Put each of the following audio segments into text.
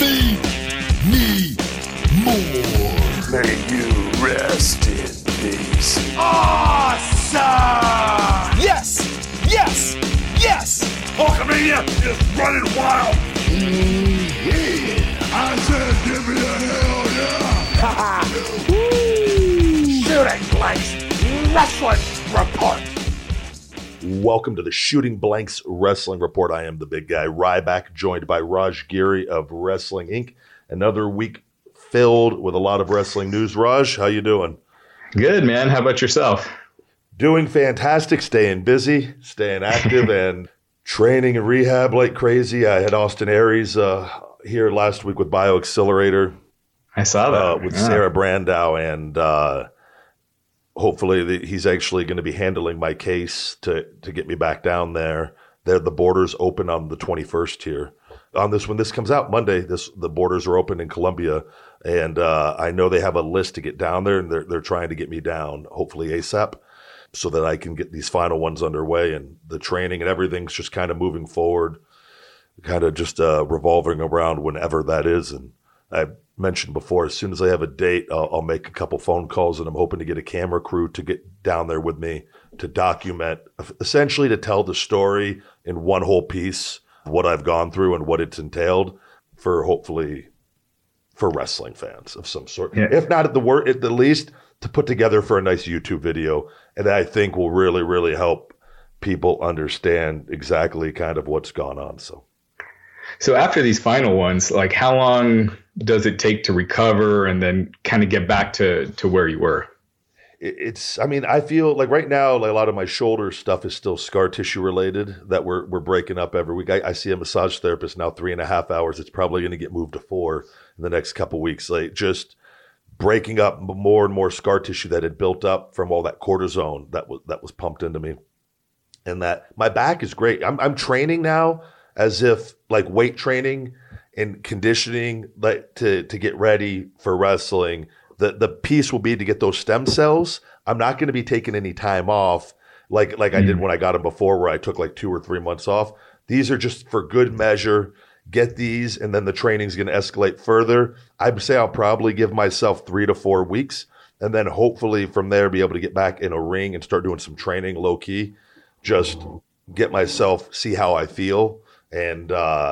Feed me more. May you rest in peace. Awesome! Yes! Yes! Yes! Hulkamania is running wild! Yeah. I said give me a hell yeah. Shooting Blanks Wrestling Report. Welcome to the Shooting Blanks Wrestling Report. I am the big guy, Ryback, joined by Raj Giri of Wrestling Inc. Another week filled with a lot of wrestling news. Raj, how you doing? Good, man. How about yourself? Doing fantastic, staying busy, staying active, and training and rehab like crazy. I had Austin Aries here last week with BioAccelerator. I saw that. With Sarah Brandau, and hopefully he's actually going to be handling my case to get me back down there. The borders open on the 21st here. On this, when this comes out Monday, the borders are open in Colombia, and I know they have a list to get down there, and they're trying to get me down, hopefully ASAP, so that I can get these final ones underway, and the training and everything's just kind of moving forward, kind of just revolving around whenever that is. And I mentioned before, as soon as I have a date, I'll make a couple phone calls, and I'm hoping to get a camera crew to get down there with me to document, essentially to tell the story in one whole piece, what I've gone through and what it's entailed for hopefully for wrestling fans of some sort. Yeah. If not at the least to put together for a nice YouTube video. And I think will really, really help people understand exactly kind of what's gone on. So after these final ones, like how long does it take to recover and then kind of get back to where you were? I feel like right now, like a lot of my shoulder stuff is still scar tissue related that we're breaking up every week. I see a massage therapist now 3.5 hours. It's probably going to get moved to 4 in the next couple of weeks. Like just breaking up more and more scar tissue that had built up from all that cortisone that was pumped into me. And that my back is great. I'm training now as if like weight training and conditioning, like to get ready for wrestling. The piece will be to get those stem cells. I'm not going to be taking any time off like I did when I got them before, where I took like 2 or 3 months off. These are just for good measure. Get these, and then the training's going to escalate further. I'd say I'll probably give myself 3 to 4 weeks, and then hopefully from there be able to get back in a ring and start doing some training low key. Just get myself, see how I feel, and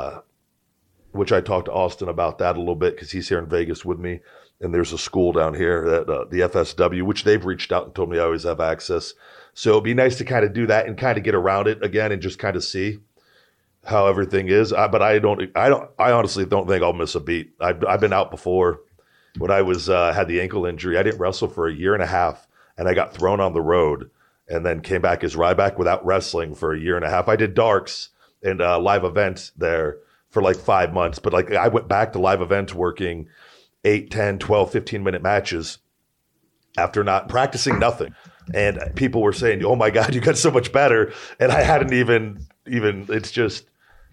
which I talked to Austin about that a little bit because he's here in Vegas with me. And there's a school down here, the FSW, which they've reached out and told me I always have access. So it'd be nice to kind of do that and kind of get around it again and just kind of see how everything is. But I honestly don't think I'll miss a beat. I've been out before when I was had the ankle injury. I didn't wrestle for 1.5 years, and I got thrown on the road and then came back as Ryback without wrestling for 1.5 years. I did darks and live events there for like 5 months, but like I went back to live events working 8, 10, 12, 15-minute matches after not practicing nothing. And people were saying, oh, my God, you got so much better. And I hadn't even it's just,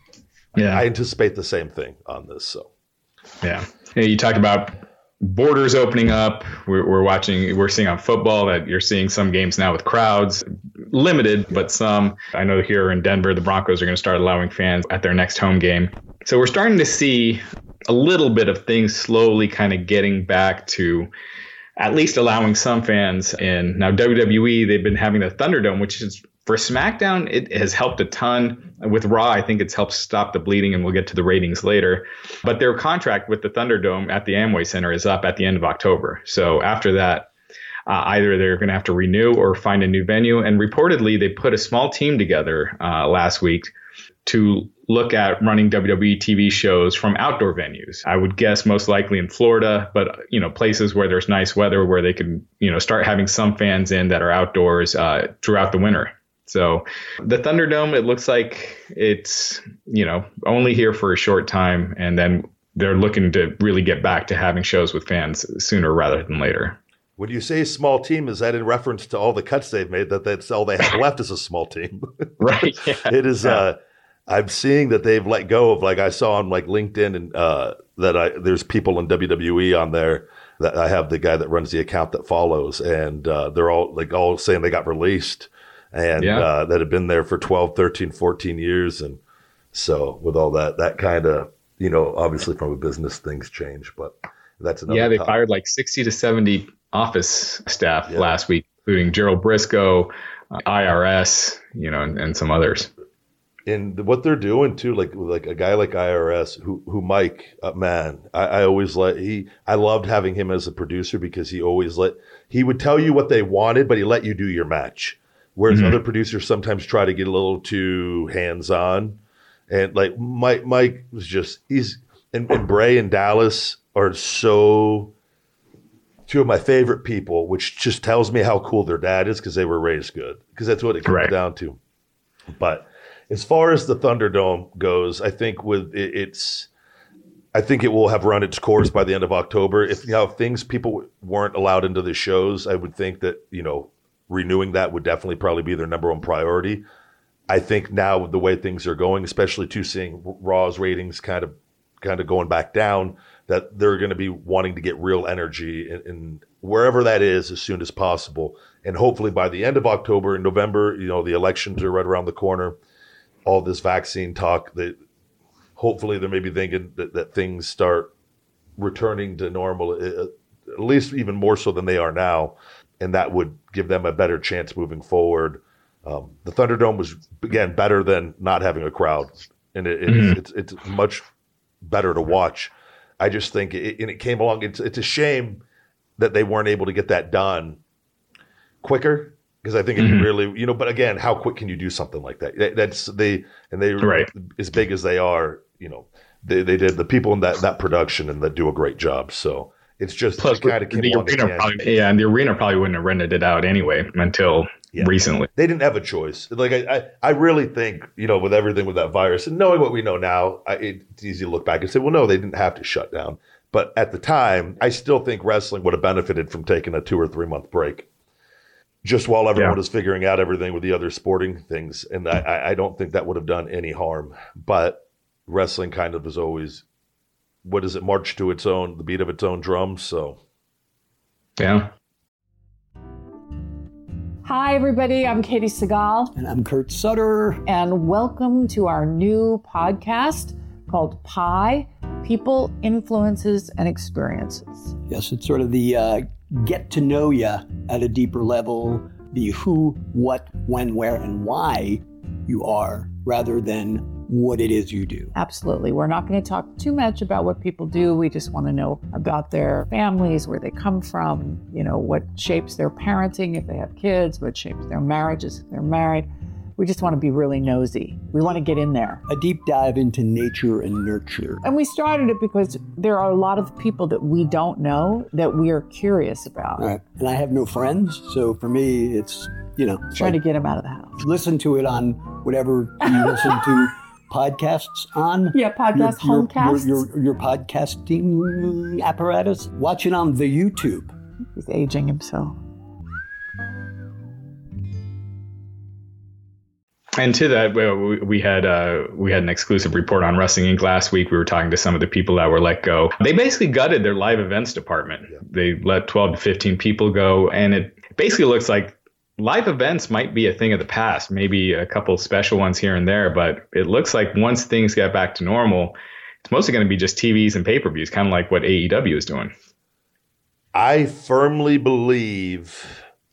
I anticipate the same thing on this. So, yeah. Hey, you talked about borders opening up. We're seeing on football that you're seeing some games now with crowds, limited, but some. I know here in Denver, the Broncos are going to start allowing fans at their next home game. So we're starting to see a little bit of things slowly kind of getting back to at least allowing some fans in. Now, WWE, they've been having the Thunderdome, which is for SmackDown, it has helped a ton. With Raw, I think it's helped stop the bleeding, and we'll get to the ratings later. But their contract with the Thunderdome at the Amway Center is up at the end of October. So after that, either they're going to have to renew or find a new venue. And reportedly, they put a small team together last week to look at running WWE TV shows from outdoor venues. I would guess most likely in Florida, but places where there's nice weather where they can start having some fans in that are outdoors throughout the winter. So the Thunderdome, it looks like it's only here for a short time, and then they're looking to really get back to having shows with fans sooner rather than later. When you say small team, is that in reference to all the cuts they've made, that's all they have left is a small team? Right. Yeah. It is. I'm seeing that they've let go of, like I saw on like LinkedIn, and there's people in WWE on there that I have the guy that runs the account that follows, and they're all saying they got released and that had been there for 12, 13, 14 years. And so with all that kind of obviously from a business, things change, but that's another. Yeah, they topic. fired like 60 to 70 office staff last week, including Gerald Briscoe, IRS, and some others. And what they're doing too, like a guy like IRS, who Mike, man, I always I loved having him as a producer because he would tell you what they wanted, but he let you do your match. Whereas other producers sometimes try to get a little too hands-on. And like Mike was and Bray and Dallas are so two of my favorite people, which just tells me how cool their dad is because they were raised good, because that's what it comes down to. But as far as the Thunderdome goes, I think I think it will have run its course by the end of October. If people weren't allowed into the shows, I would think that renewing that would definitely probably be their number one priority. I think now with the way things are going, especially seeing Raw's ratings kind of going back down, that they're going to be wanting to get real energy in wherever that is as soon as possible. And hopefully by the end of October and November, the elections are right around the corner. All this vaccine talk, that hopefully they're maybe thinking that things start returning to normal, at least even more so than they are now. And that would give them a better chance moving forward. The Thunderdome was, again, better than not having a crowd. And it's much better to watch. I just think it came along. It's a shame that they weren't able to get that done quicker. Because I think it really, but again, how quick can you do something like that? They as big as they are, they did, the people in that production and that do a great job. So it's just plus kind of came along and the arena probably wouldn't have rented it out anyway until recently. They didn't have a choice. Like I really think, with everything with that virus and knowing what we know now, it's easy to look back and say, well, no, they didn't have to shut down. But at the time, I still think wrestling would have benefited from taking a 2 or 3 month break. Just while everyone is figuring out everything with the other sporting things. And I don't think that would have done any harm. But wrestling kind of is always, march to the beat of its own drum. So, yeah. Hi, everybody. I'm Katie Segal. And I'm Kurt Sutter. And welcome to our new podcast called PIE, People, Influences, and Experiences. Yes, it's sort of the get to know you at a deeper level, the who, what, when, where, and why you are, rather than what it is you do. Absolutely. We're not going to talk too much about what people do. We just want to know about their families, where they come from, what shapes their parenting if they have kids, what shapes their marriages if they're married. We just want to be really nosy. We want to get in there. A deep dive into nature and nurture. And we started it because there are a lot of people that we don't know that we are curious about. Right. And I have no friends, so for me, it's, trying to get them out of the house. Listen to it on whatever you listen to podcasts on. Yeah, homecasts. Your podcasting apparatus. Watch it on the YouTube. He's aging himself. And to that, we had an exclusive report on Wrestling Inc. last week. We were talking to some of the people that were let go. They basically gutted their live events department. Yeah. They let 12 to 15 people go. And it basically looks like live events might be a thing of the past, maybe a couple special ones here and there. But it looks like once things get back to normal, it's mostly going to be just TVs and pay-per-views, kind of like what AEW is doing. I firmly believe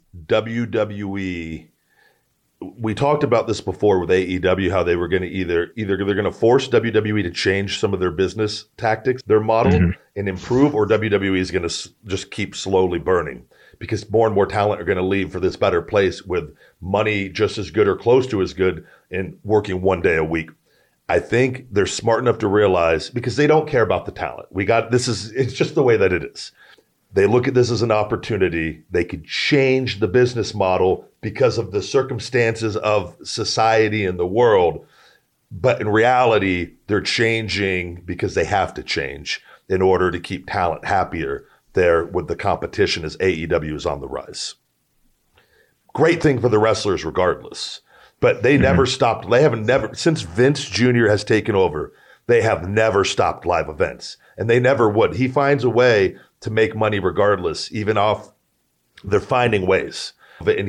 WWE. We talked about this before with AEW, how they were going to either they're going to force WWE to change some of their business tactics, their model, and improve, or WWE is going to just keep slowly burning because more and more talent are going to leave for this better place with money just as good or close to as good and working 1 day a week. I think they're smart enough to realize, because they don't care about the talent. It's just the way that it is. They look at this as an opportunity. They could change the business model because of the circumstances of society and the world. But in reality, they're changing because they have to change in order to keep talent happier there with the competition as AEW is on the rise. Great thing for the wrestlers regardless. But they never stopped. They haven't since Vince Jr. has taken over, they have never stopped live events. And they never would. He finds a way to make money regardless, even off, they're finding ways. And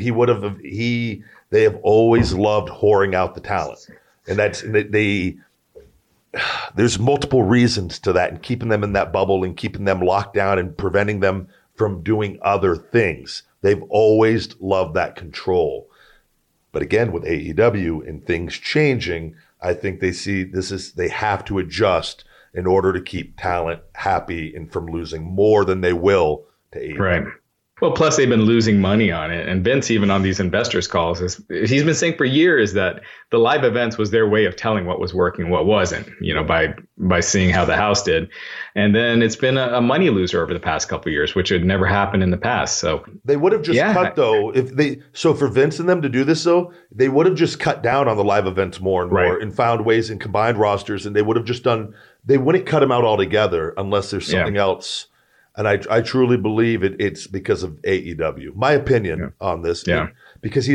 they have always loved whoring out the talent. And there's multiple reasons to that, and keeping them in that bubble and keeping them locked down and preventing them from doing other things. They've always loved that control. But again, with AEW and things changing, I think they see they have to adjust in order to keep talent happy and from losing more than they will to AEW. Right. Well, plus they've been losing money on it. And Vince, even on these investors calls, he's been saying for years that the live events was their way of telling what was working, what wasn't, by seeing how the house did. And then it's been a money loser over the past couple of years, which had never happened in the past. So they would have just cut, though, so for Vince and them to do this, though, they would have just cut down on the live events more and more and found ways and combined rosters. And they would have just they wouldn't cut them out altogether unless there's something else. And I truly believe it's because of AEW. My opinion on this, because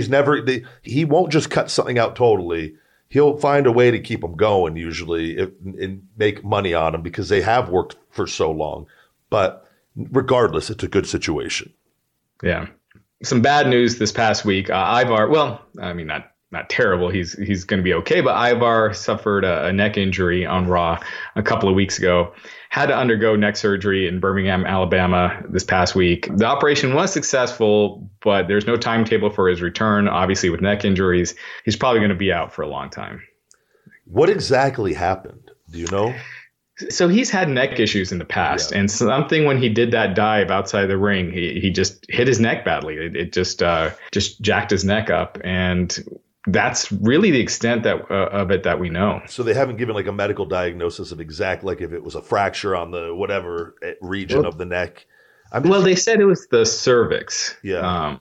he won't just cut something out totally. He'll find a way to keep them going usually and make money on them because they have worked for so long. But regardless, it's a good situation. Yeah. Some bad news this past week. Ivar, well, I mean, not terrible. He's going to be okay. But Ivar suffered a neck injury on Raw a couple of weeks ago. Had to undergo neck surgery in Birmingham, Alabama this past week. The operation was successful, but there's no timetable for his return. Obviously, with neck injuries, he's probably going to be out for a long time. What exactly happened? Do you know? So he's had neck issues in the past, and something when he did that dive outside the ring, he just hit his neck badly. It just jacked his neck up, and that's really the extent of it that we know. So they haven't given like a medical diagnosis of exact, like if it was a fracture on the whatever region of the neck. Well, they said it was the cervix. Yeah.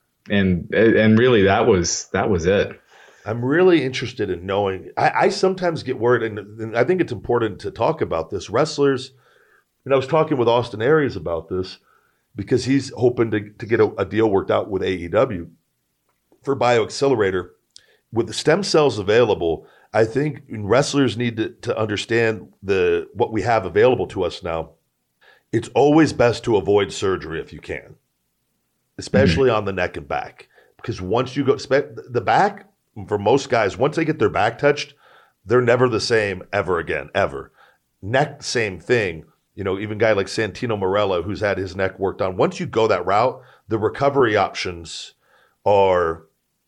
And really that was it. I'm really interested in knowing. I sometimes get worried, and I think it's important to talk about this. Wrestlers, and I was talking with Austin Aries about this because he's hoping to get a deal worked out with AEW for BioAccelerator. With the stem cells available, I think wrestlers need to understand what we have available to us now. It's always best to avoid surgery if you can, especially on the neck and back. Because once you go, the back, for most guys, once they get their back touched, they're never the same ever again, ever. Neck, same thing. Even a guy like Santino Marella, who's had his neck worked on, once you go that route, the recovery options are...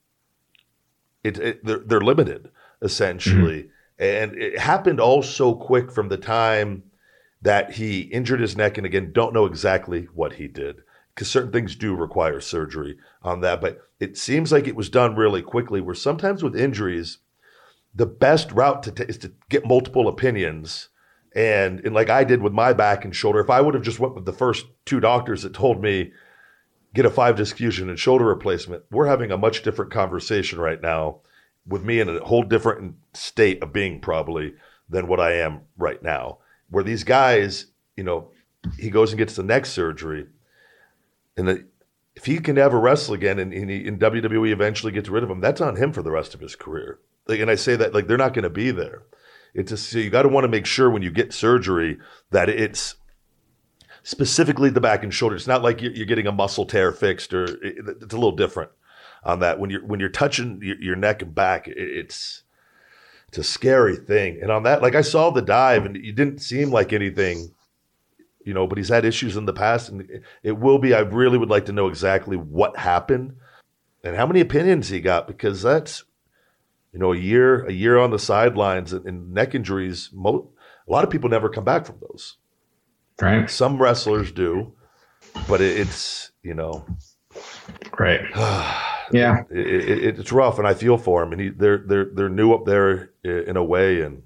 They're limited, essentially. And it happened all so quick from the time that he injured his neck. And again, don't know exactly what he did because certain things do require surgery on that. But it seems like it was done really quickly, where sometimes with injuries, the best route is to get multiple opinions. And like I did with my back and shoulder, if I would have just went with the first two doctors that told me, get a 5-disc fusion and shoulder replacement, we're having a much different conversation right now with me in a whole different state of being probably than what I am right now. Where these guys, he goes and gets the neck surgery, and if he can ever wrestle again and WWE eventually gets rid of him, that's on him for the rest of his career. And I say that they're not going to be there. So you got to want to make sure when you get surgery that it's specifically the back and shoulder. It's not like you're getting a muscle tear fixed, or it's a little different on that. When you're touching your neck and back, it's a scary thing. And on that, like I saw the dive, and it didn't seem like anything, but he's had issues in the past, and it will be. I really would like to know exactly what happened and how many opinions he got, because that's a year on the sidelines and neck injuries. A lot of people never come back from those. Right. Some wrestlers do, but it's right. Yeah, it's rough, and I feel for him. And they're new up there in a way, and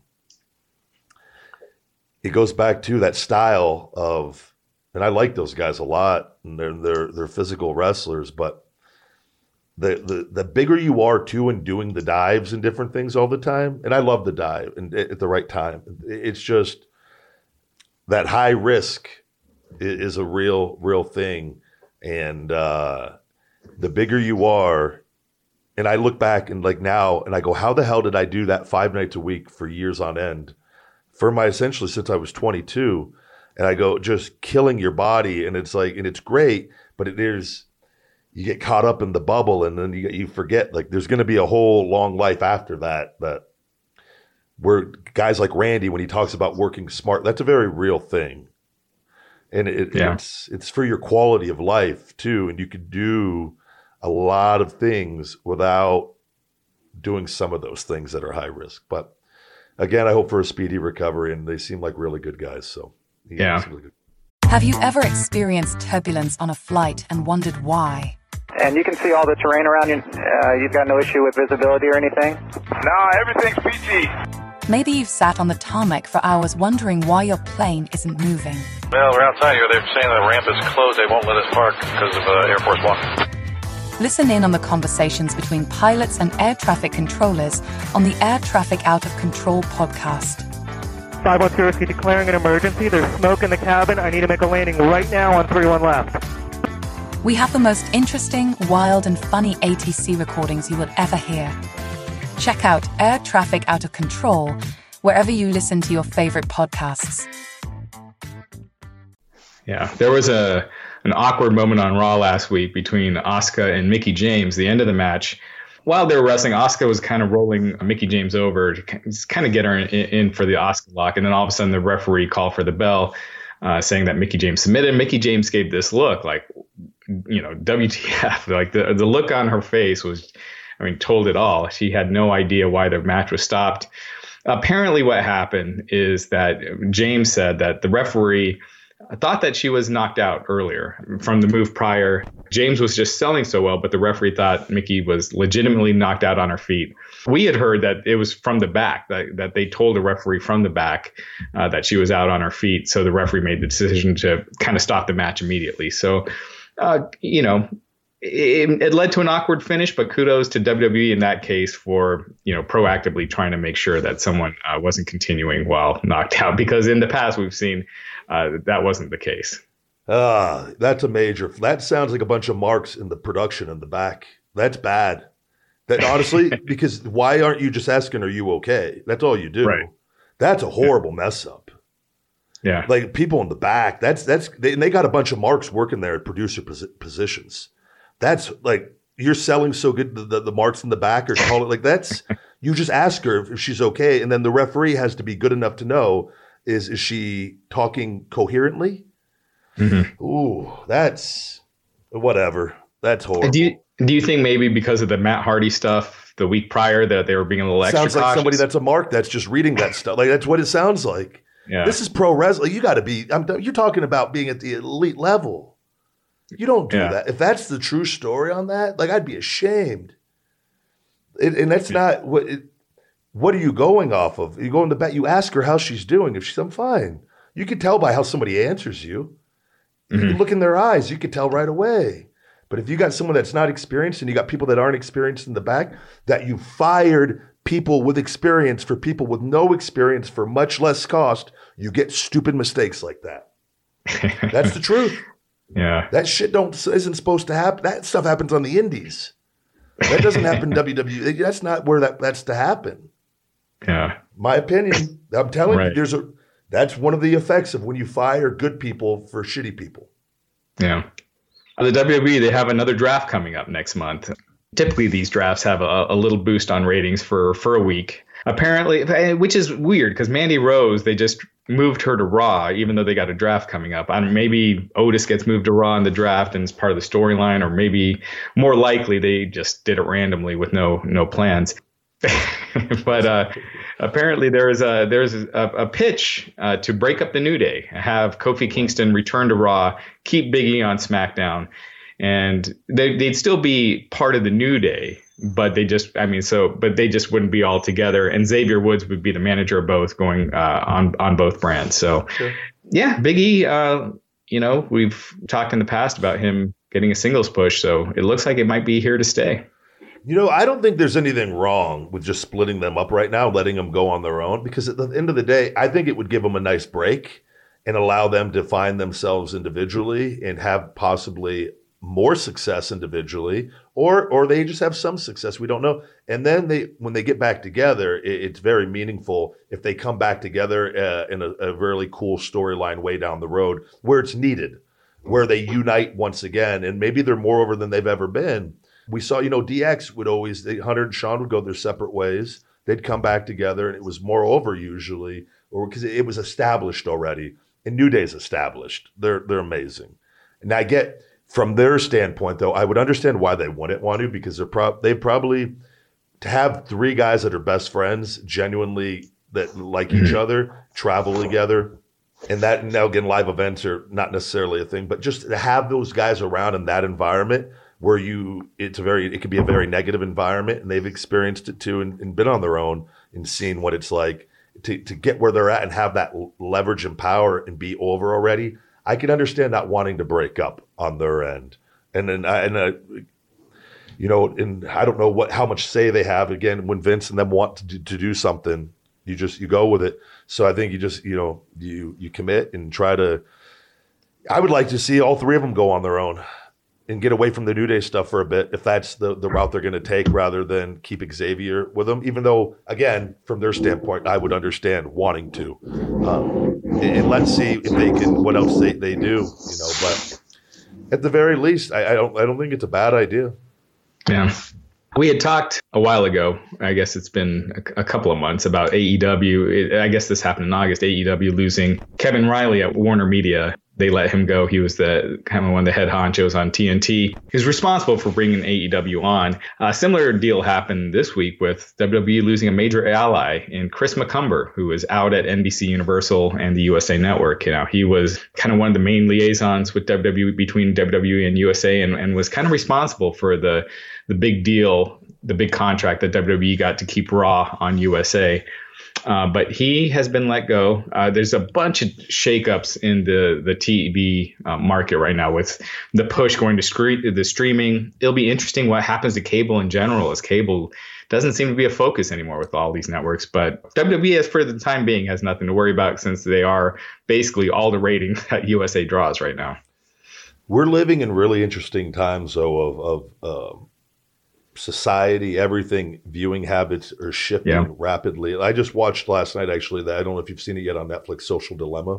it goes back to that style of, and I like those guys a lot, and they're physical wrestlers, but the bigger you are too, in doing the dives and different things all the time, and I love the dive and at the right time. It's just that high risk is a real thing. And the bigger you are, and I look back and like now, and I go, how the hell did I do that 5 nights a week for years on end? Essentially since I was 22. And I go, just killing your body. And it's like, and it's great, but you get caught up in the bubble, and then you forget, like, there's going to be a whole long life after that. But where guys like Randy, when he talks about working smart, that's a very real thing. And it's for your quality of life too. And you could do a lot of things without doing some of those things that are high risk. But again, I hope for a speedy recovery, and they seem like really good guys. So yeah. Really good. Have you ever experienced turbulence on a flight and wondered why? And you can see all the terrain around you. You've got no issue with visibility or anything? Nah, everything's PG. Maybe you've sat on the tarmac for hours wondering why your plane isn't moving. Well, we're outside here. They're saying the ramp is closed. They won't let us park because of Air Force One. Listen in on the conversations between pilots and air traffic controllers on the Air Traffic Out of Control podcast. 510 declaring an emergency. There's smoke in the cabin. I need to make a landing right now on 31 left. We have the most interesting, wild, and funny ATC recordings you will ever hear. Check out Air Traffic Out of Control wherever you listen to your favorite podcasts. Yeah, there was an awkward moment on Raw last week between Asuka and Mickie James, the end of the match. While they were wrestling, Asuka was kind of rolling Mickie James over to kind of get her in for the Asuka lock. And then all of a sudden the referee called for the bell, saying that Mickie James submitted. Mickie James gave this look like, WTF. Like the look on her face was, told it all. She had no idea why the match was stopped. Apparently what happened is that James said that the referee thought that she was knocked out earlier from the move prior. James was just selling so well, but the referee thought Mickie was legitimately knocked out on her feet. We had heard that it was from the back, that they told the referee from the back that she was out on her feet. So the referee made the decision to kind of stop the match immediately. So, it led to an awkward finish, but kudos to WWE in that case for, proactively trying to make sure that someone wasn't continuing while knocked out, because in the past we've seen that wasn't the case. That sounds like a bunch of marks in the production in the back. That's bad. That honestly, because why aren't you just asking, are you okay? That's all you do. Right. That's a horrible mess up. Yeah. Like people in the back, they got a bunch of marks working there at producer positions. That's like, you're selling so good, the marks in the back, or call it like that's, you just ask her if she's okay. And then the referee has to be good enough to know, is she talking coherently? Mm-hmm. Ooh, that's whatever. That's horrible. Do you think maybe because of the Matt Hardy stuff the week prior that they were being a little extra sounds like cautious? Somebody that's a mark that's just reading that stuff. Like that's what it sounds like. Yeah. This is pro wrestling. You got to be. You're talking about being at the elite level. You don't do that. If that's the true story on that, like I'd be ashamed. And that's not what. What are you going off of? You go in the back. You ask her how she's doing. If she's, I'm fine. You can tell by how somebody answers you. You can look in their eyes. You can tell right away. But if you got someone that's not experienced and you got people that aren't experienced in the back, that you fired people with experience for people with no experience for much less cost, you get stupid mistakes like that. That's the truth. Yeah. That shit isn't supposed to happen. That stuff happens on the indies. That doesn't happen in WWE. That's not where that's to happen. Yeah. My opinion. I'm telling you, that's one of the effects of when you fire good people for shitty people. Yeah. The WWE, they have another draft coming up next month. Typically, these drafts have a little boost on ratings for a week. Apparently, which is weird because Mandy Rose, they just moved her to Raw, even though they got a draft coming up. Maybe Otis gets moved to Raw in the draft and is part of the storyline, or maybe more likely they just did it randomly with no plans. But apparently there's a pitch to break up the New Day, have Kofi Kingston return to Raw, keep Big E on SmackDown, and they'd still be part of the New Day, but they just wouldn't be all together. And Xavier Woods would be the manager of both, going on both brands. So yeah, Big E, we've talked in the past about him getting a singles push, so it looks like it might be here to stay. I don't think there's anything wrong with just splitting them up right now, letting them go on their own, because at the end of the day, I think it would give them a nice break and allow them to find themselves individually and have possibly more success individually, or they just have some success. We don't know. And then when they get back together, it's very meaningful if they come back together in a really cool storyline way down the road where it's needed, where they unite once again, and maybe they're more over than they've ever been. We saw, DX would always, Hunter and Sean would go their separate ways. they'd come back together, and it was more over usually, or because it was established already. And New Day's established. They're amazing. And I get from their standpoint, though, I would understand why they wouldn't want to, because they probably, to have three guys that are best friends, genuinely that like each other, travel together, and that now again, live events are not necessarily a thing, but just to have those guys around in that environment where it could be a very negative environment, and they've experienced it too and been on their own and seen what it's like to get where they're at and have that leverage and power and be over already. I can understand not wanting to break up on their end. And then and I don't know how much say they have. Again, when Vince and them want to do something, you go with it. So I think you just, you commit and try to. I would like to see all three of them go on their own and get away from the New Day stuff for a bit, if that's the route they're going to take, rather than keep Xavier with them. Even though, again, from their standpoint, I would understand wanting to. And let's see if they can. What else they do, But at the very least, I don't think it's a bad idea. Yeah. We had talked a while ago, I guess it's been a couple of months, about AEW. I guess this happened in August, AEW losing Kevin Riley at Warner Media. They let him go. He was the kind of one of the head honchos on TNT. He was responsible for bringing AEW on. A similar deal happened this week with WWE losing a major ally in Chris McCumber, who was out at NBC Universal and the USA Network. He was kind of one of the main liaisons with WWE, between WWE and USA, and was kind of responsible for the big deal, the big contract that WWE got to keep Raw on USA. But he has been let go. There's a bunch of shakeups in the TV market right now with the push going to the streaming. It'll be interesting what happens to cable in general, as cable doesn't seem to be a focus anymore with all these networks. But WWE, as for the time being, has nothing to worry about, since they are basically all the ratings that USA draws right now. We're living in really interesting times, though, of society, everything, viewing habits are shifting rapidly. I just watched last night, actually, I don't know if you've seen it yet on Netflix, Social Dilemma.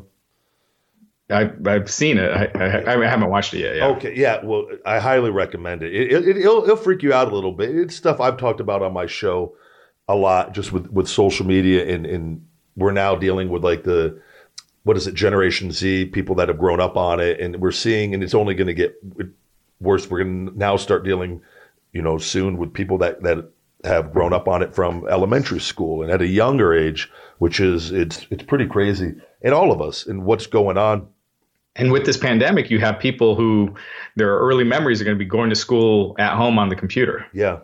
I've seen it. I haven't watched it yet. Yeah. Okay, yeah. Well, I highly recommend it. It'll freak you out a little bit. It's stuff I've talked about on my show a lot, just with social media, and we're now dealing with like Generation Z, people that have grown up on it, and we're seeing, and it's only going to get worse. We're going to now start dealing soon with people that have grown up on it from elementary school and at a younger age, which is, it's pretty crazy. And all of us and what's going on. And with this pandemic, you have people who their early memories are going to be going to school at home on the computer. Yeah.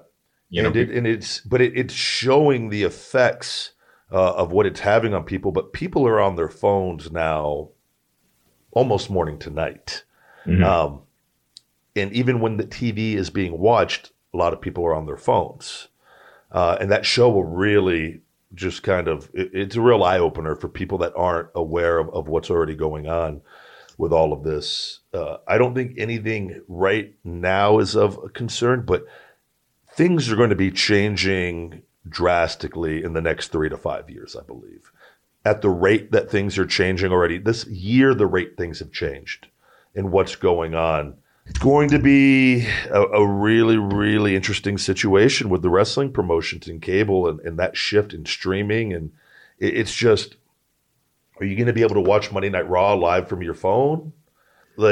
It's showing the effects of what it's having on people, but people are on their phones now almost morning to night. Mm-hmm. And even when the TV is being watched, a lot of people are on their phones. And that show will really just it's a real eye-opener for people that aren't aware of what's already going on with all of this. I don't think anything right now is of concern, but things are going to be changing drastically in the next 3 to 5 years, I believe. At the rate that things are changing already, this year, the rate things have changed and what's going on. It's going to be a really, really interesting situation with the wrestling promotions and cable and that shift in streaming. And it's just, are you going to be able to watch Monday Night Raw live from your phone? Or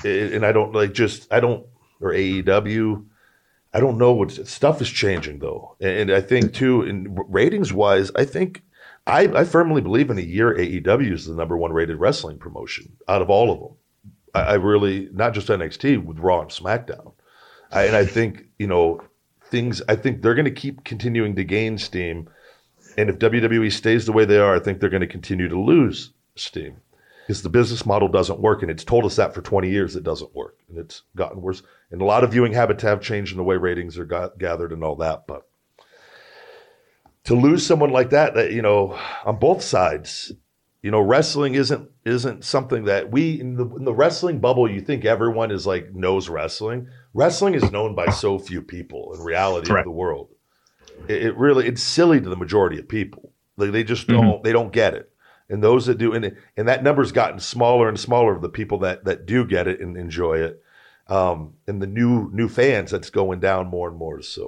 AEW. I don't know what stuff is changing though. And I think too, in ratings wise, I firmly believe in a year AEW is the number one rated wrestling promotion out of all of them. I really, not just NXT, with Raw and SmackDown. I think, I think they're going to keep continuing to gain steam. And if WWE stays the way they are, I think they're going to continue to lose steam. Because the business model doesn't work. And it's told us that for 20 years it doesn't work. And it's gotten worse. And a lot of viewing habits have changed in the way ratings are gathered and all that. But to lose someone like that, on both sides, wrestling isn't something that in the wrestling bubble, you think everyone is knows wrestling. Wrestling is known by so few people in reality of the world. It's silly to the majority of people. They just don't get it. And those that do, and that number's gotten smaller and smaller of the people that do get it and enjoy it. And the new fans, that's going down more and more. So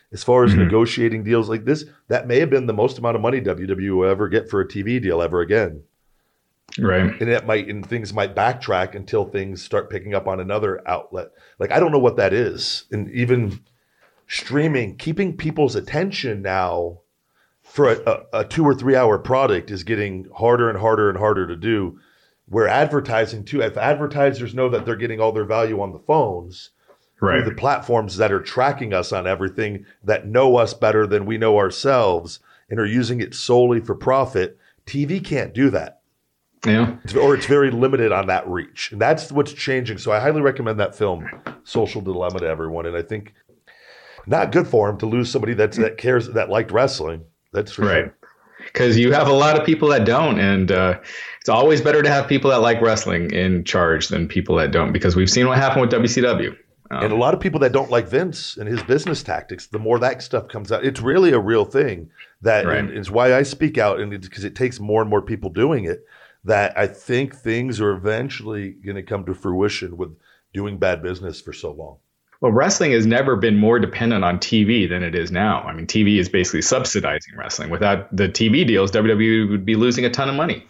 as far as negotiating deals like this, that may have been the most amount of money WWE will ever get for a TV deal ever again. Right. And things might backtrack until things start picking up on another outlet. Like, I don't know what that is. And even streaming, keeping people's attention now for a 2 or 3 hour product is getting harder and harder and harder to do. Where advertising too, if advertisers know that they're getting all their value on the phones, right, through the platforms that are tracking us on everything, that know us better than we know ourselves and are using it solely for profit, TV can't do that. Yeah. Or it's very limited on that reach. And that's what's changing. So I highly recommend that film, Social Dilemma, to everyone. And I think not good for him to lose somebody that cares, that liked wrestling. That's for right. sure. Because you have a lot of people that don't. And it's always better to have people that like wrestling in charge than people that don't, because we've seen what happened with WCW. And a lot of people that don't like Vince and his business tactics, the more that stuff comes out, it's really a real thing. That is why I speak out, and because it takes more and more people doing it, that I think things are eventually going to come to fruition with doing bad business for so long. Well, wrestling has never been more dependent on TV than it is now. I mean, TV is basically subsidizing wrestling. Without the TV deals, WWE would be losing a ton of money.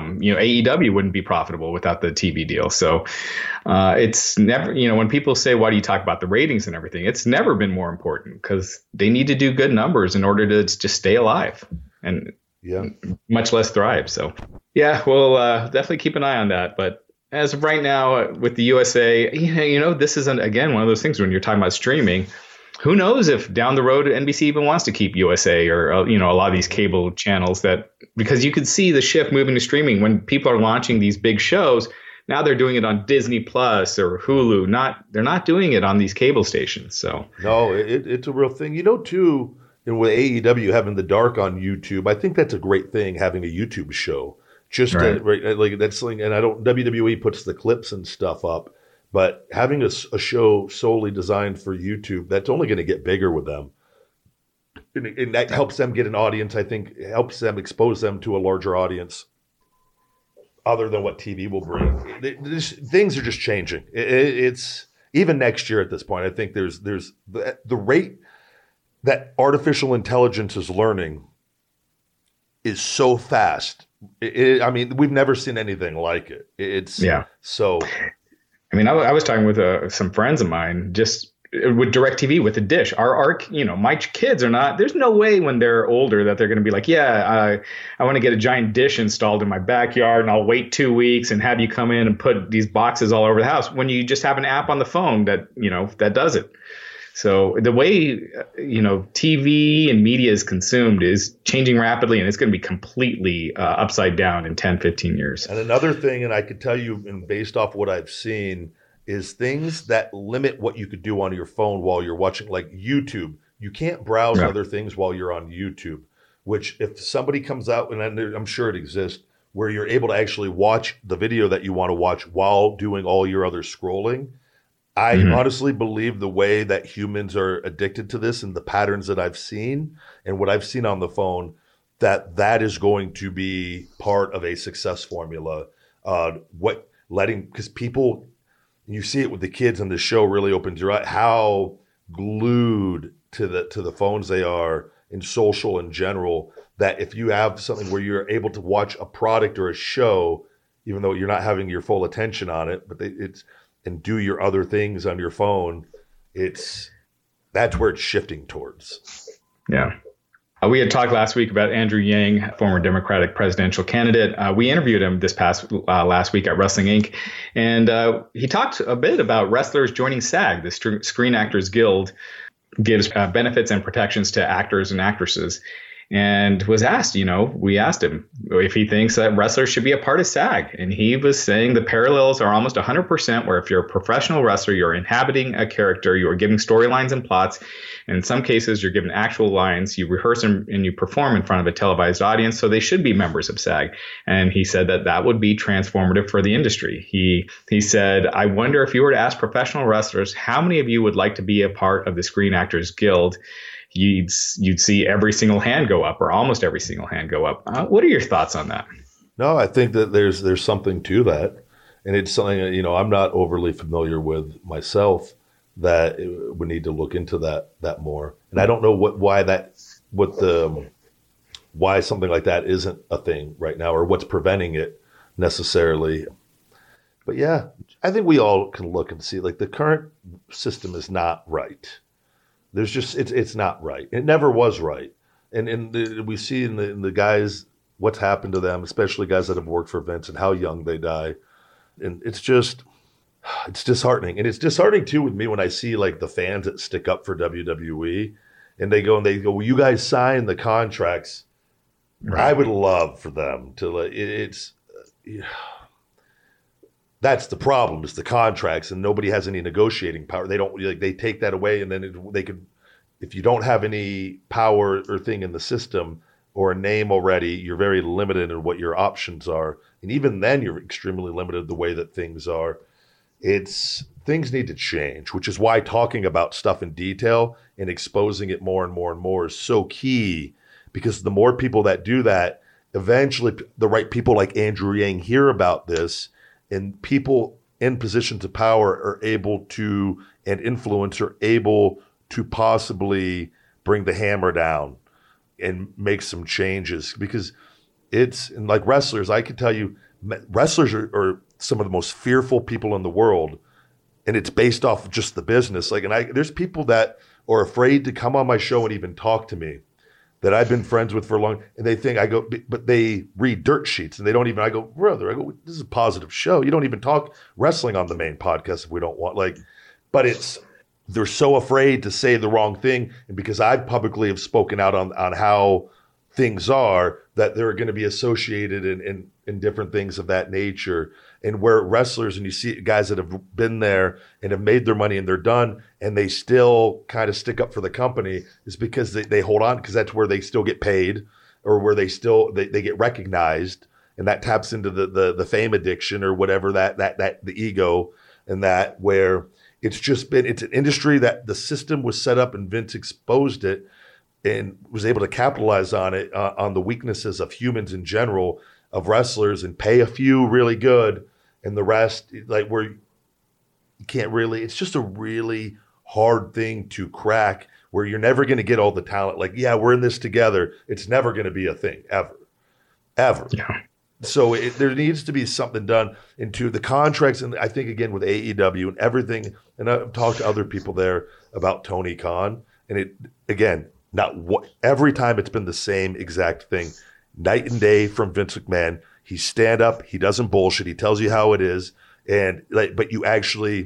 AEW wouldn't be profitable without the TV deal. So it's never, when people say, why do you talk about the ratings and everything? It's never been more important, because they need to do good numbers in order to just stay alive and much less thrive. So, we'll definitely keep an eye on that. But as of right now, with the USA, this isn't, again, one of those things when you're talking about streaming. Who knows if down the road NBC even wants to keep USA or, a lot of these cable channels, because you could see the shift moving to streaming when people are launching these big shows. Now they're doing it on Disney Plus or Hulu. They're not doing it on these cable stations. So no, it's a real thing. Too, and with AEW having the dark on YouTube, I think that's a great thing, having a YouTube show. Just like that's something, and WWE puts the clips and stuff up, but having a show solely designed for YouTube, that's only going to get bigger with them, and that helps them get an audience. I think it helps them expose them to a larger audience, other than what TV will bring. Things are just changing. It's even next year at this point. I think there's the rate that artificial intelligence is learning is so fast. We've never seen anything like it. So. I mean, I was talking with some friends of mine just with DirecTV with the dish. My kids are not. There's no way when they're older that they're going to be like, I want to get a giant dish installed in my backyard, and I'll wait 2 weeks and have you come in and put these boxes all over the house. When you just have an app on the phone that that does it. So the way, TV and media is consumed is changing rapidly, and it's going to be completely upside down in 10, 15 years. And another thing, and I could tell you, and based off what I've seen, is things that limit what you could do on your phone while you're watching, like YouTube. You can't browse other things while you're on YouTube, which if somebody comes out, and I'm sure it exists, where you're able to actually watch the video that you want to watch while doing all your other scrolling. I honestly believe the way that humans are addicted to this and the patterns that I've seen and what I've seen on the phone, that is going to be part of a success formula. Because people, you see it with the kids, and the show really opens your eye, how glued to the phones they are in social in general, that if you have something where you're able to watch a product or a show, even though you're not having your full attention on it, but and do your other things on your phone, that's where it's shifting towards. Yeah. We had talked last week about Andrew Yang, former Democratic presidential candidate. We interviewed him this past last week at Wrestling Inc. And he talked a bit about wrestlers joining SAG, the Screen Actors Guild gives benefits and protections to actors and actresses. And was asked, we asked him if he thinks that wrestlers should be a part of SAG. And he was saying the parallels are almost 100%, where if you're a professional wrestler, you're inhabiting a character, you are giving storylines and plots. And in some cases, you're given actual lines, you rehearse and you perform in front of a televised audience. So they should be members of SAG. And he said that would be transformative for the industry. He said, I wonder if you were to ask professional wrestlers, how many of you would like to be a part of the Screen Actors Guild? You'd see every single hand go up, or almost every single hand go up. What are your thoughts on that? No, I think that there's something to that, and it's something I'm not overly familiar with myself, that we need to look into that more. And I don't know why something like that isn't a thing right now, or what's preventing it necessarily. But yeah, I think we all can look and see, like, the current system is not right. There's just, it's not right. It never was right. And we see in the guys, what's happened to them, especially guys that have worked for Vince, and how young they die. And it's disheartening. And it's disheartening too with me when I see, like, the fans that stick up for WWE, and they go, well, you guys sign the contracts. Right. I would love for them to, like, that's the problem, is the contracts, and nobody has any negotiating power. They don't, like, they take that away, and then they could, if you don't have any power or thing in the system or a name already, you're very limited in what your options are. And even then, you're extremely limited the way that things are. Things need to change, which is why talking about stuff in detail and exposing it more and more and more is so key, because the more people that do that, eventually the right people like Andrew Yang hear about this, and people in positions of power are able to, and influence, are able to possibly bring the hammer down and make some changes. Because and like wrestlers, I can tell you, wrestlers are some of the most fearful people in the world, and it's based off of just the business. Like, and there's people that are afraid to come on my show and even talk to me, that I've been friends with for a long, and they think, I go, but they read dirt sheets, and they don't even, I go, brother, this is a positive show. You don't even talk wrestling on the main podcast if we don't want, like, but they're so afraid to say the wrong thing. And because I publicly have spoken out on how things are, that they're going to be associated in different things of that nature. And where wrestlers, and you see guys that have been there and have made their money and they're done, and they still kind of stick up for the company, is because they hold on, because that's where they still get paid, or where they get recognized, and that taps into the fame addiction or whatever, that the ego, and that, where it's an industry that the system was set up and Vince exposed it and was able to capitalize on it, on the weaknesses of humans in general, of wrestlers, and pay a few really good, and the rest, like, where you can't really, it's just a really hard thing to crack, where you're never going to get all the talent. Like, yeah, we're in this together. It's never going to be a thing, ever. Yeah. So there needs to be something done into the contracts. And I think, again, with AEW and everything, and I've talked to other people there about Tony Khan, and every time it's been the same exact thing, night and day from Vince McMahon. He stand up, he doesn't bullshit, he tells you how it is, and but you actually,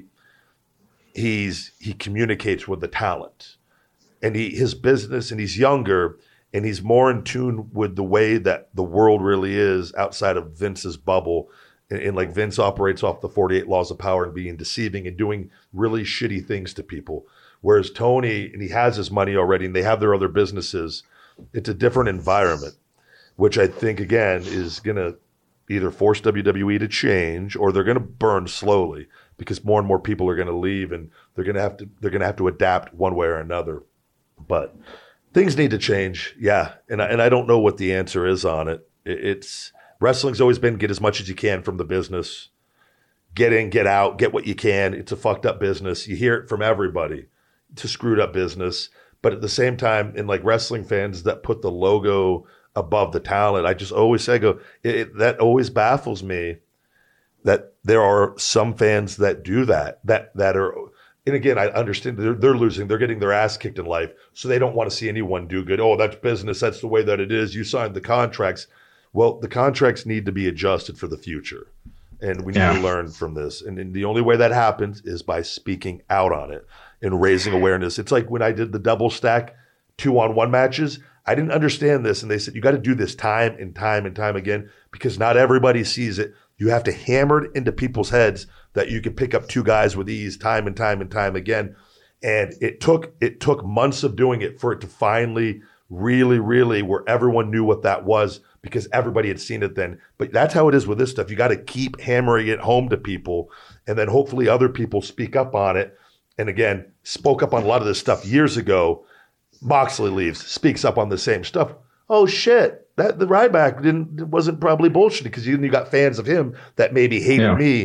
he communicates with the talent, and his business, and he's younger, and he's more in tune with the way that the world really is outside of Vince's bubble, and like, Vince operates off the 48 laws of power and being deceiving and doing really shitty things to people, whereas Tony, and he has his money already, and they have their other businesses. It's a different environment, which I think, again, is going to either force WWE to change, or they're going to burn slowly, because more and more people are going to leave, and they're going to have to adapt one way or another. But things need to change, yeah. And I don't know what the answer is on it. It's wrestling's always been, get as much as you can from the business, get in, get out, get what you can. It's a fucked up business. You hear it from everybody. It's a screwed up business. But at the same time, in like wrestling fans that put the logo above the talent, I just always say, that always baffles me, that there are some fans that do that are, and again, I understand they're losing, they're getting their ass kicked in life, so they don't want to see anyone do good. Oh, that's business, that's the way that it is. You signed the contracts. Well, the contracts need to be adjusted for the future, and we need to learn from this. And the only way that happens is by speaking out on it and raising awareness. It's like when I did the double stack 2-on-1 matches, I didn't understand this, and they said, you got to do this time and time and time again, because not everybody sees it. You have to hammer it into people's heads that you can pick up two guys with ease time and time and time again. And it took months of doing it for it to finally really, really, where everyone knew what that was, because everybody had seen it then. But that's how it is with this stuff. You got to keep hammering it home to people, and then hopefully other people speak up on it. And again, spoke up on a lot of this stuff years ago. Moxley leaves, speaks up on the same stuff. Oh shit, the Ryback wasn't probably bullshitting, because you got fans of him that maybe hated me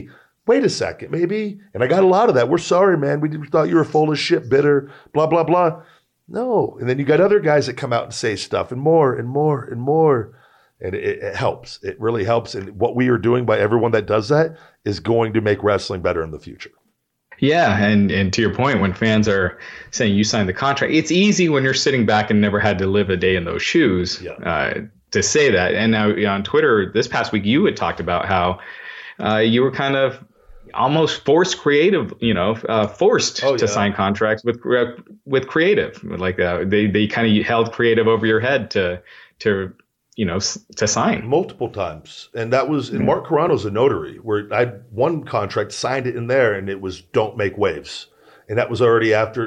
Wait a second, maybe. And I got a lot of that. We're sorry, man. We thought you were full of shit, bitter, blah, blah, blah. No. And then you got other guys that come out and say stuff and more and more and more. And it helps. It really helps. And what we are doing by everyone that does that is going to make wrestling better in the future. Yeah, and to your point, when fans are saying you signed the contract, it's easy when you're sitting back and never had to live a day in those shoes to say that. And now on Twitter this past week, you had talked about how you were kind of almost forced to sign contracts with creative. Like they kind of held creative over your head to sign multiple times. And that was in Mark Carano's a notary where I had one contract, signed it in there, and it was don't make waves. And that was already after,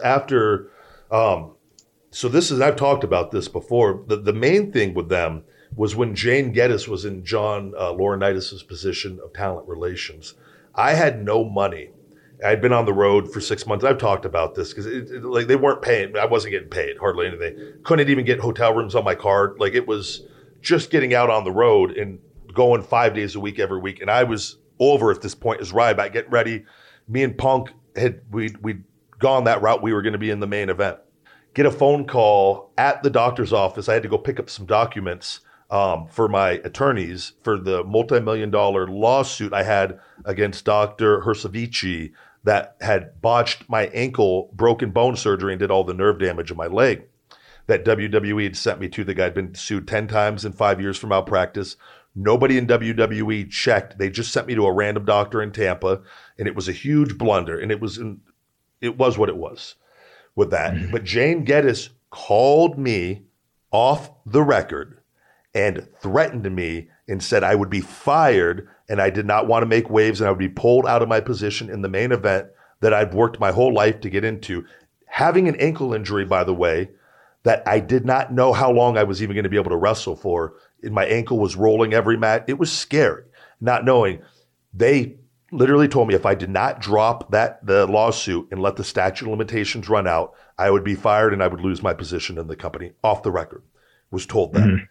so this is, I've talked about this before. The main thing with them was when Jane Geddes was in John Laurinaitis' position of talent relations. I had no money. I'd been on the road for 6 months. I've talked about this because they weren't paying. I wasn't getting paid hardly anything. Couldn't even get hotel rooms on my card. Like it was just getting out on the road and going 5 days a week every week. And I was over at this point as Ryback getting ready. Me and Punk we'd gone that route. We were going to be in the main event. Get a phone call at the doctor's office. I had to go pick up some documents for my attorneys for the multi-million-dollar lawsuit I had against Dr. Hersavici that had botched my ankle, broken bone surgery, and did all the nerve damage in my leg. That WWE had sent me to. The guy had been sued 10 times in 5 years for malpractice. Nobody in WWE checked. They just sent me to a random doctor in Tampa, and it was a huge blunder. And it was what it was with that. But Jane Geddes called me off the record and threatened me and said I would be fired and I did not want to make waves and I would be pulled out of my position in the main event that I'd worked my whole life to get into. Having an ankle injury, by the way, that I did not know how long I was even going to be able to wrestle for. And my ankle was rolling every match. It was scary, not knowing. They literally told me if I did not drop the lawsuit and let the statute of limitations run out, I would be fired and I would lose my position in the company. Off the record, was told that. Mm-hmm.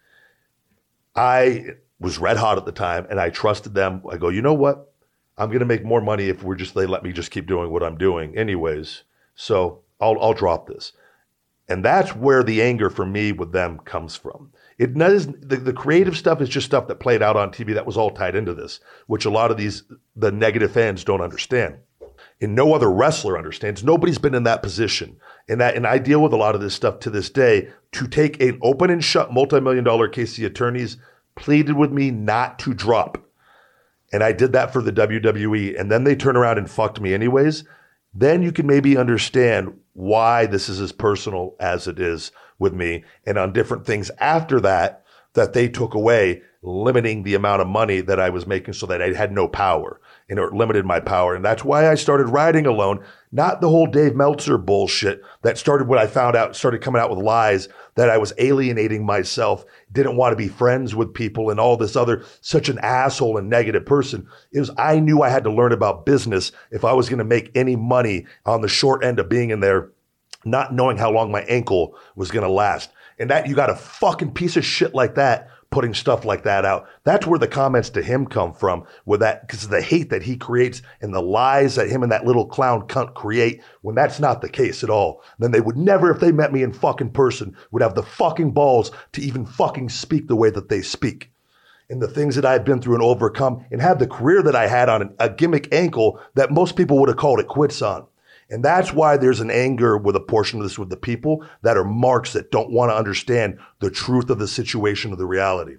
I was red hot at the time and I trusted them. I go, you know what? I'm going to make more money if they let me just keep doing what I'm doing anyways. So I'll drop this. And that's where the anger for me with them comes from. The creative stuff is just stuff that played out on TV that was all tied into this, which a lot of the negative fans don't understand. And no other wrestler understands. Nobody's been in that position. And I deal with a lot of this stuff to this day. To take an open and shut multi-million-dollar case, the attorneys pleaded with me not to drop. And I did that for the WWE. And then they turn around and fucked me anyways. Then you can maybe understand why this is as personal as it is with me. And on different things after that they took away, limiting the amount of money that I was making so that I had no power, and it limited my power. And that's why I started riding alone, not the whole Dave Meltzer bullshit that started when I found out, started coming out with lies that I was alienating myself, didn't want to be friends with people and all this other, such an asshole and negative person. I knew I had to learn about business if I was going to make any money on the short end of being in there, not knowing how long my ankle was going to last. And that you got a fucking piece of shit like that putting stuff like that out. That's where the comments to him come from, with that, because of the hate that he creates and the lies that him and that little clown cunt create, when that's not the case at all. Then they would never, if they met me in fucking person, would have the fucking balls to even fucking speak the way that they speak. And the things that I've been through and overcome, and have the career that I had on a gimmick ankle that most people would have called it quits on. And that's why there's an anger with a portion of this with the people that are marks that don't want to understand the truth of the situation of the reality.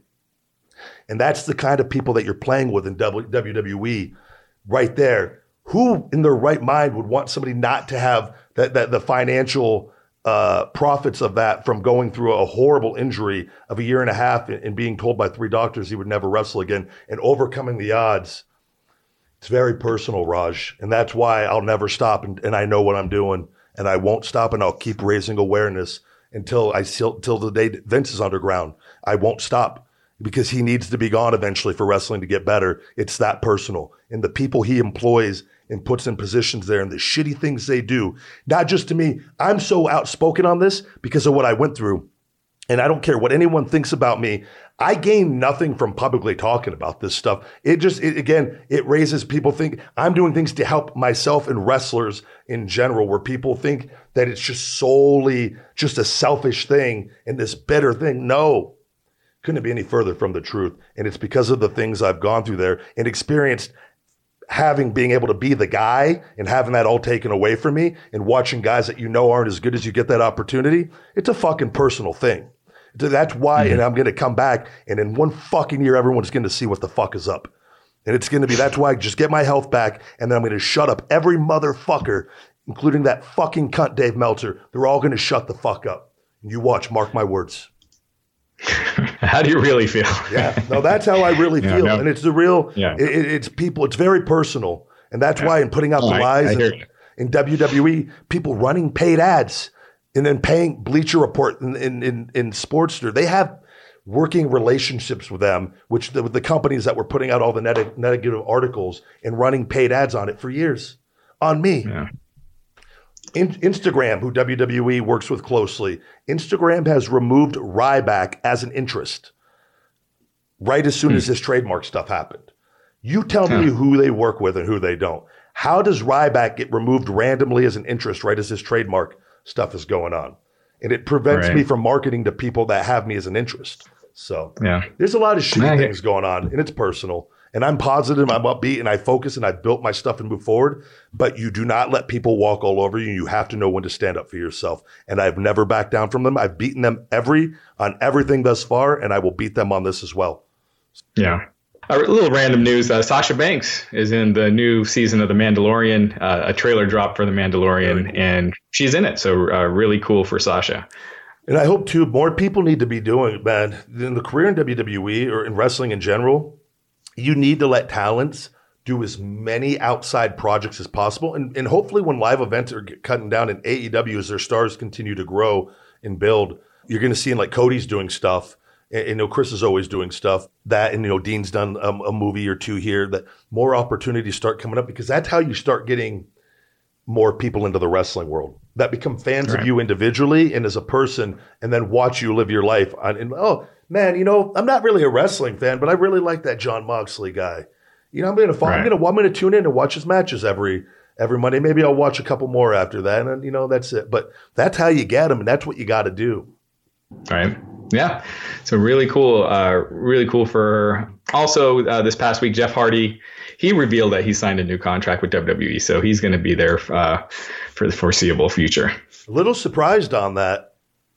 And that's the kind of people that you're playing with in WWE right there. Who in their right mind would want somebody not to have the financial profits of that from going through a horrible injury of 1.5 years and being told by 3 doctors he would never wrestle again and overcoming the odds? It's very personal, Raj, and that's why I'll never stop, and I know what I'm doing, and I won't stop, and I'll keep raising awareness until the day Vince is underground. I won't stop because he needs to be gone eventually for wrestling to get better. It's that personal, and the people he employs and puts in positions there and the shitty things they do, not just to me. I'm so outspoken on this because of what I went through. And I don't care what anyone thinks about me. I gain nothing from publicly talking about this stuff. It raises people think I'm doing things to help myself and wrestlers in general, where people think that it's just solely just a selfish thing and this bitter thing. No, couldn't be any further from the truth. And it's because of the things I've gone through there and experienced, being able to be the guy and having that all taken away from me and watching guys that aren't as good as you get that opportunity. It's a fucking personal thing. That's why, and I'm going to come back, and in one fucking year, everyone's going to see what the fuck is up. And it's going to be, that's why I just get my health back, and then I'm going to shut up every motherfucker, including that fucking cunt Dave Meltzer. They're all going to shut the fuck up. You watch, mark my words. How do you really feel? Yeah, no, that's how I really feel. No. And it's the real, it's people, it's very personal. And that's why in putting out the lies in WWE, people running paid ads, and then paying Bleacher Report in Sportster, they have working relationships with them, with the companies that were putting out all the negative articles and running paid ads on it for years on me. Yeah. Instagram, who WWE works with closely, Instagram has removed Ryback as an interest right as soon as this trademark stuff happened. You tell me who they work with and who they don't. How does Ryback get removed randomly as an interest right as this trademark stuff is going on? And it prevents me from marketing to people that have me as an interest. So there's a lot of shitty things going on, and it's personal. And I'm positive, I'm upbeat, and I focus, and I built my stuff and move forward. But you do not let people walk all over you. You have to know when to stand up for yourself. And I've never backed down from them. I've beaten them on everything thus far, and I will beat them on this as well. Yeah. A little random news. Sasha Banks is in the new season of The Mandalorian, a trailer drop for The Mandalorian, and she's in it. So really cool for Sasha. And I hope, too, more people need to be doing it, man. In the career in WWE or in wrestling in general, you need to let talents do as many outside projects as possible. And hopefully when live events are cutting down in AEW as their stars continue to grow and build, you're going to see like Cody's doing stuff. And Chris is always doing stuff that, and Dean's done a movie or two here, that more opportunities start coming up, because that's how you start getting more people into the wrestling world that become fans of you individually and as a person, and then watch you live your life. Oh man, I'm not really a wrestling fan, but I really like that Jon Moxley guy. I'm going to tune in and watch his matches every Monday. Maybe I'll watch a couple more after that, and that's it. But that's how you get them, and that's what you got to do. Right. Yeah. So really cool for her. Also, this past week, Jeff Hardy, he revealed that he signed a new contract with WWE. So he's going to be there for the foreseeable future. A little surprised on that.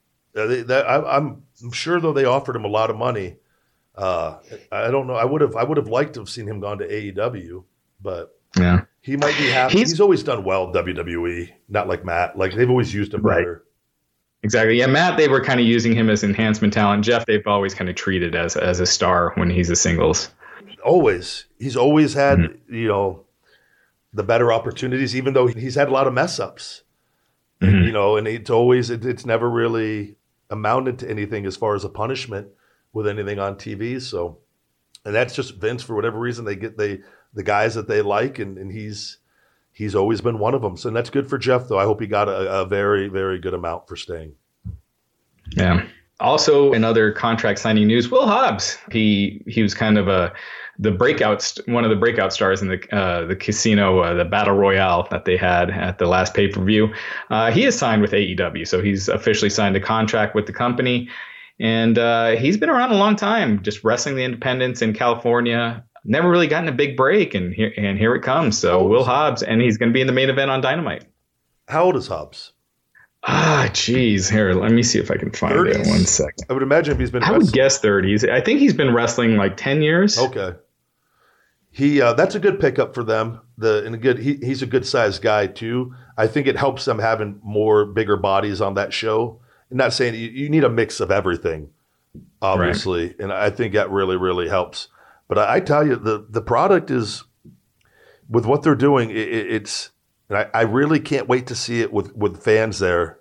I'm sure, though, they offered him a lot of money. I don't know. I would have liked to have seen him gone to AEW, but he might be happy. He's always done well WWE, not like Matt. Like they've always used him better. Exactly. Yeah, Matt, they were kind of using him as enhancement talent. Jeff, they've always kind of treated as a star when he's a singles. Always. He's always had, the better opportunities, even though he's had a lot of mess ups. And, and it's never really amounted to anything as far as a punishment with anything on TV. So, and that's just Vince, for whatever reason, they get the guys that they like, and he's always been one of them. So that's good for Jeff, though. I hope he got a very, very good amount for staying. Yeah. Also, in other contract signing news, Will Hobbs. He was kind of one of the breakout stars in the casino, the battle royale that they had at the last pay-per-view. He is signed with AEW, so he's officially signed a contract with the company, and he's been around a long time, just wrestling the independents in California. Never really gotten a big break, and here it comes. So Will Hobbs, and he's going to be in the main event on Dynamite. How old is Hobbs? Geez. Here, let me see if I can find 30s? It. 1 second. I would imagine if he's been. I would guess 30s. I think he's been wrestling like 10 years. Okay. That's a good pickup for them. He's a good sized guy too. I think it helps them having bigger bodies on that show. I'm not saying you need a mix of everything, obviously, and I think that really, really helps. But I tell you, the product is, with what they're doing, and I really can't wait to see it with fans there,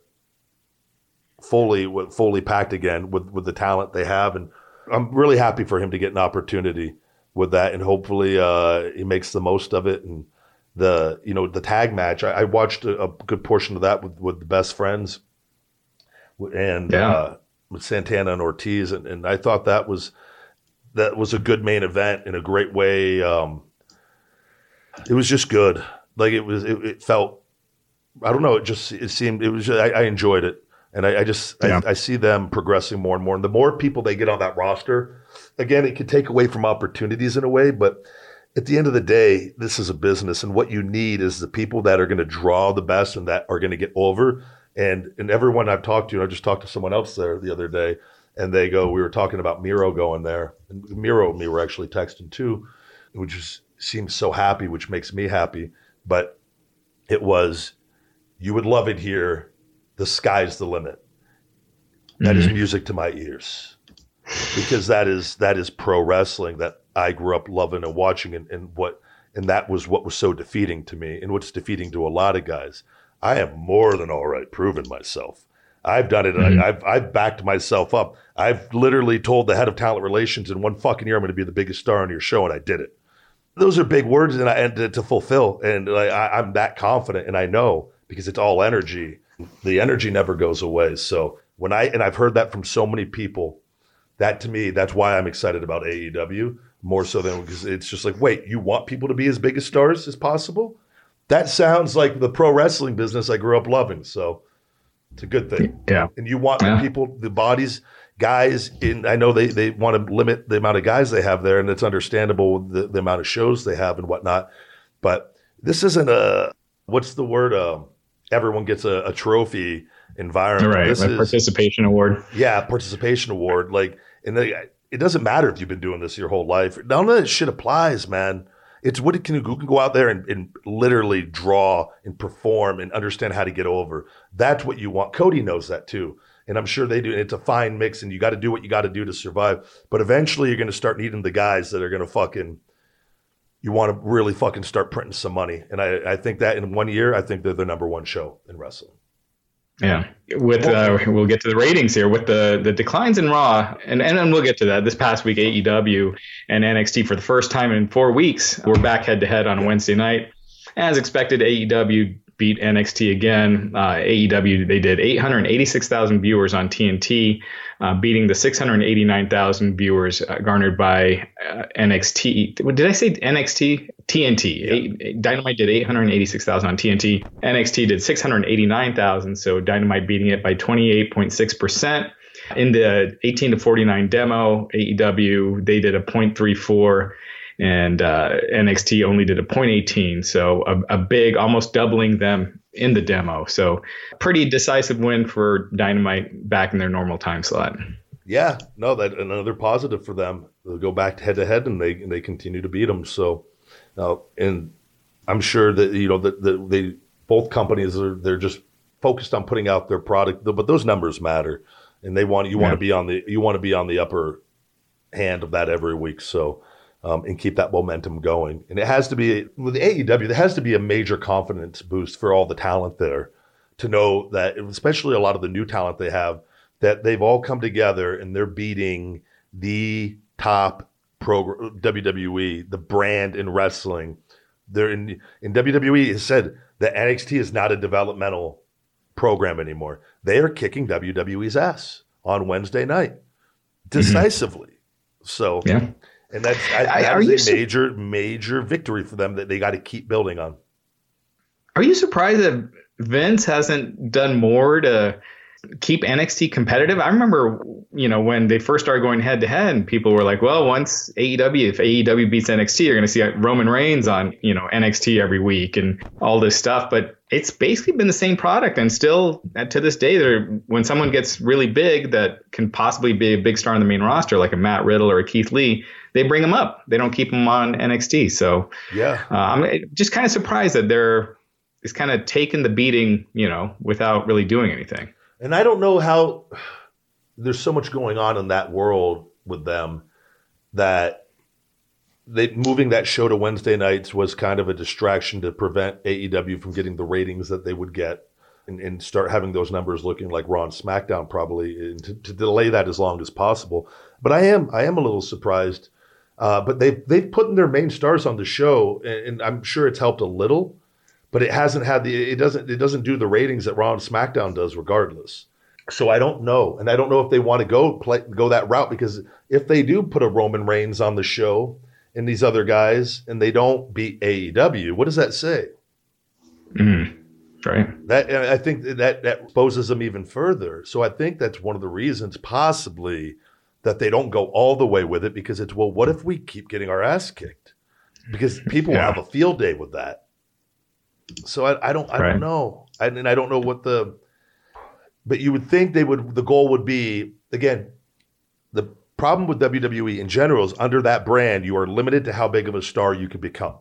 fully packed again with the talent they have, and I'm really happy for him to get an opportunity with that, and hopefully he makes the most of it. And the tag match, I watched a good portion of that with the Best Friends, and with Santana and Ortiz, and I thought that was a good main event in a great way. It was just good. Like it felt, I don't know. I enjoyed it. And I see them progressing more and more. And the more people they get on that roster, again, it could take away from opportunities in a way, but at the end of the day, this is a business, and what you need is the people that are going to draw the best and that are going to get over. And everyone I've talked to, and I just talked to someone else there the other day, and we were talking about Miro going there. And Miro and me were actually texting too, which just seems so happy, which makes me happy. But it was, you would love it here. The sky's the limit. That is music to my ears, because that is pro wrestling that I grew up loving and watching, and that was what was so defeating to me, and what's defeating to a lot of guys. I am more than all right proving myself. I've done it. I've backed myself up. I've literally told the head of talent relations in one fucking year I'm going to be the biggest star on your show, and I did it. Those are big words, and to fulfill, and I'm that confident, and I know, because it's all energy. The energy never goes away. So I've heard that from so many people, that to me, that's why I'm excited about AEW more so than, because it's just like, wait, you want people to be as big as stars as possible? That sounds like the pro wrestling business I grew up loving. So it's a good thing. Yeah. And you want the people, the bodies, guys I know they want to limit the amount of guys they have there, and it's understandable the amount of shows they have and whatnot. But this isn't what's the word? Everyone gets a trophy environment. Right, this like participation award. Yeah, participation award. Like, and it doesn't matter if you've been doing this your whole life. None of that shit applies, man. It's who can go out there and literally draw and perform and understand how to get over. That's what you want. Cody knows that too. And I'm sure they do. And it's a fine mix, and you got to do what you got to do to survive. But eventually you're going to start needing the guys that are going to you want to really fucking start printing some money. And I think that in 1 year, I think they're the number one show in wrestling. Yeah. With we'll get to the ratings here with the declines in Raw, and we'll get to that. This past week, AEW and NXT for the first time in 4 weeks were back head to head on Wednesday night. As expected, AEW beat NXT again. AEW, they did 886,000 viewers on TNT, beating the 689,000 viewers garnered by NXT. Did I say NXT? TNT. Yeah. Dynamite did 886,000 on TNT. NXT did 689,000, so Dynamite beating it by 28.6%. In the 18 to 49 demo, AEW, they did a 0.34, and NXT only did a 0.18. So a big, almost doubling them in the demo. So pretty decisive win for Dynamite back in their normal time slot. Yeah, no, that another positive for them. They'll go back head to head, and they continue to beat them. So, and I'm sure that that they both companies they're just focused on putting out their product, but those numbers matter, and want to be on the upper hand of that every week. So. And keep that momentum going. And it has to be, with AEW, there has to be a major confidence boost for all the talent there to know that, especially a lot of the new talent they have, that they've all come together and they're beating the top WWE, the brand in wrestling. They're in WWE has said that NXT is not a developmental program anymore. They are kicking WWE's ass on Wednesday night decisively. So, yeah. And that is a major victory for them that they got to keep building on. Are you surprised that Vince hasn't done more to keep NXT competitive? I remember, when they first started going head to head, people were like, well, if AEW beats NXT, you're going to see Roman Reigns on, NXT every week and all this stuff. But it's basically been the same product. And still to this day, when someone gets really big that can possibly be a big star on the main roster, like a Matt Riddle or a Keith Lee, they bring them up. They don't keep them on NXT. So yeah, I'm just kind of surprised that it's kind of taken the beating, without really doing anything. And I don't know how there's so much going on in that world with them that moving that show to Wednesday nights was kind of a distraction to prevent AEW from getting the ratings that they would get and start having those numbers looking like Raw and SmackDown probably, and to delay that as long as possible. But I am a little surprised. But they've put their main stars on the show, and I'm sure it's helped a little, but it hasn't had it doesn't do the ratings that Raw and SmackDown does regardless. So I don't know. And I don't know if they want to go that route, because if they do put a Roman Reigns on the show and these other guys and they don't beat AEW, what does that say? Right. That, I think that exposes them even further. So I think that's one of the reasons possibly that they don't go all the way with it, because it's, well, what if we keep getting our ass kicked? Because people will have a field day with that. So I don't know. And I don't know what but you would think the goal would be, again, the problem with WWE in general is under that brand, you are limited to how big of a star you can become.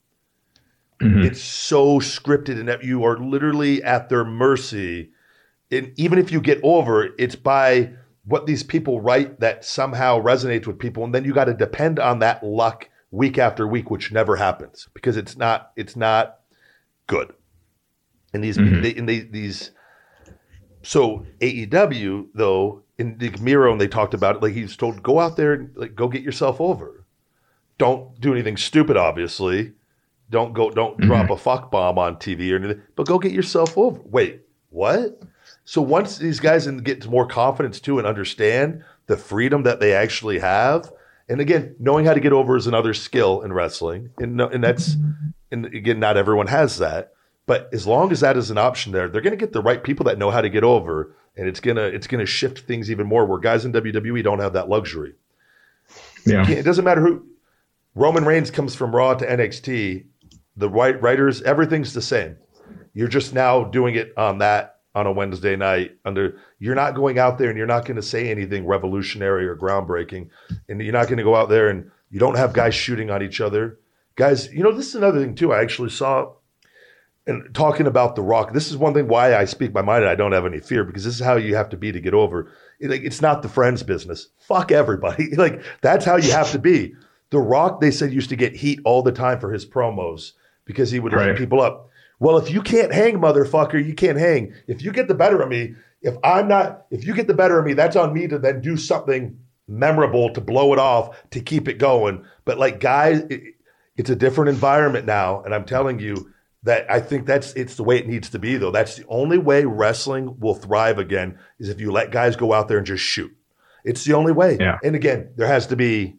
It's so scripted and that you are literally at their mercy. And even if you get over, it's by what these people write that somehow resonates with people. And then you got to depend on that luck week after week, which never happens because it's not good. And these so AEW though, in the Miro, and they talked about it, like he was told, go out there and like go get yourself over. Don't do anything stupid, obviously. Don't drop a fuck bomb on TV or anything, but go get yourself over. Wait, what? So once these guys get more confidence too and understand the freedom that they actually have, and again, knowing how to get over is another skill in wrestling, and again, not everyone has that. But as long as that is an option there, they're going to get the right people that know how to get over, and it's gonna shift things even more. Where guys in WWE don't have that luxury. Yeah, it doesn't matter who. Roman Reigns comes from Raw to NXT. The writers, everything's the same. You're just now doing it on a Wednesday night. You're not going out there and you're not going to say anything revolutionary or groundbreaking, and you're not going to go out there and you don't have guys shooting on each other. Guys, this is another thing too. I actually saw. And talking about The Rock, this is one thing why I speak my mind and I don't have any fear, because this is how you have to be to get over. It's not the Friends business. Fuck everybody. That's how you have to be. The Rock, they said, used to get heat all the time for his promos because he would light people up. Well, if you can't hang, motherfucker, you can't hang. If you get the better of me, if you get the better of me, that's on me to then do something memorable to blow it off, to keep it going. But guys, it's a different environment now. And I'm telling you, that I think it's the way it needs to be, though. That's the only way wrestling will thrive again, is if you let guys go out there and just shoot. It's the only way. Yeah. And again, there has to be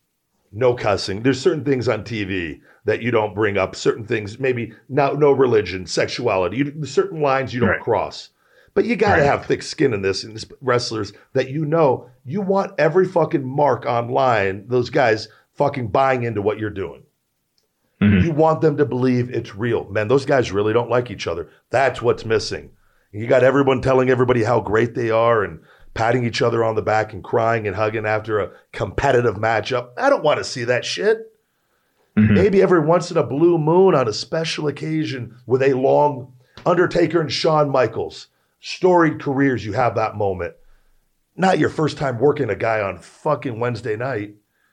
no cussing. There's certain things on TV that you don't bring up. Certain things, maybe no religion, sexuality. Certain lines you don't cross. But you got to have thick skin in this wrestlers that you want every fucking mark online, those guys fucking buying into what you're doing. You want them to believe it's real. Man, those guys really don't like each other. That's what's missing. You got everyone telling everybody how great they are and patting each other on the back and crying and hugging after a competitive matchup. I don't want to see that shit. Maybe every once in a blue moon on a special occasion with a long Undertaker and Shawn Michaels, storied careers, you have that moment. Not your first time working a guy on fucking Wednesday night.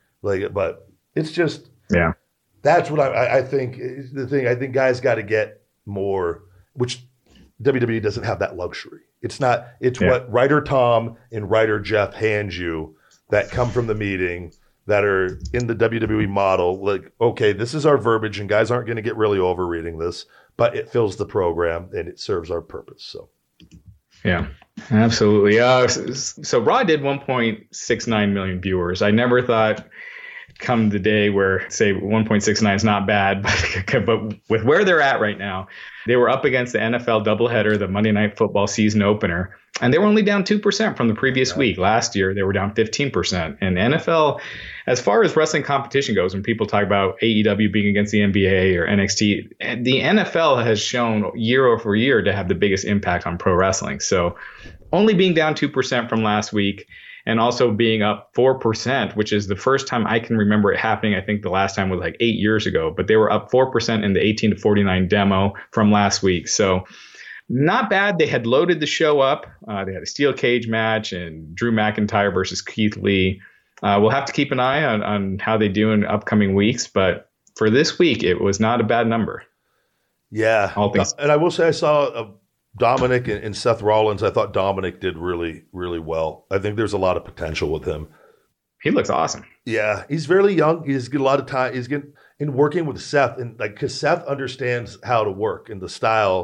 But it's just... Yeah. That's what I think is the thing. I think guys got to get more, which WWE doesn't have that luxury. It's not. It's what writer Tom and writer Jeff hand you that come from the meeting that are in the WWE model. Like, okay, this is our verbiage, and guys aren't going to get really over reading this, but it fills the program and it serves our purpose. So, yeah, absolutely. So Raw did 1.69 million viewers. I never thought. Come the day where, say, 1.69 is not bad, but with where they're at right now, they were up against the NFL doubleheader, the Monday Night Football season opener, and they were only down 2% from the previous week. Last year, they were down 15%. And the NFL, as far as wrestling competition goes, when people talk about AEW being against the NBA or NXT, the NFL has shown year over year to have the biggest impact on pro wrestling. So only being down 2% from last week, and also being up 4%, which is the first time I can remember it happening. I think the last time was 8 years ago, but they were up 4% in the 18 to 49 demo from last week. So not bad. They had loaded the show up. They had a steel cage match and Drew McIntyre versus Keith Lee. We'll have to keep an eye on how they do in upcoming weeks, but for this week, it was not a bad number. Yeah. And I will say I saw Dominic and Seth Rollins. I thought Dominic did really, really well. I think there's a lot of potential with him. He looks awesome. Yeah, he's fairly young. He's getting a lot of time. He's getting in working with Seth, and because Seth understands how to work and the style,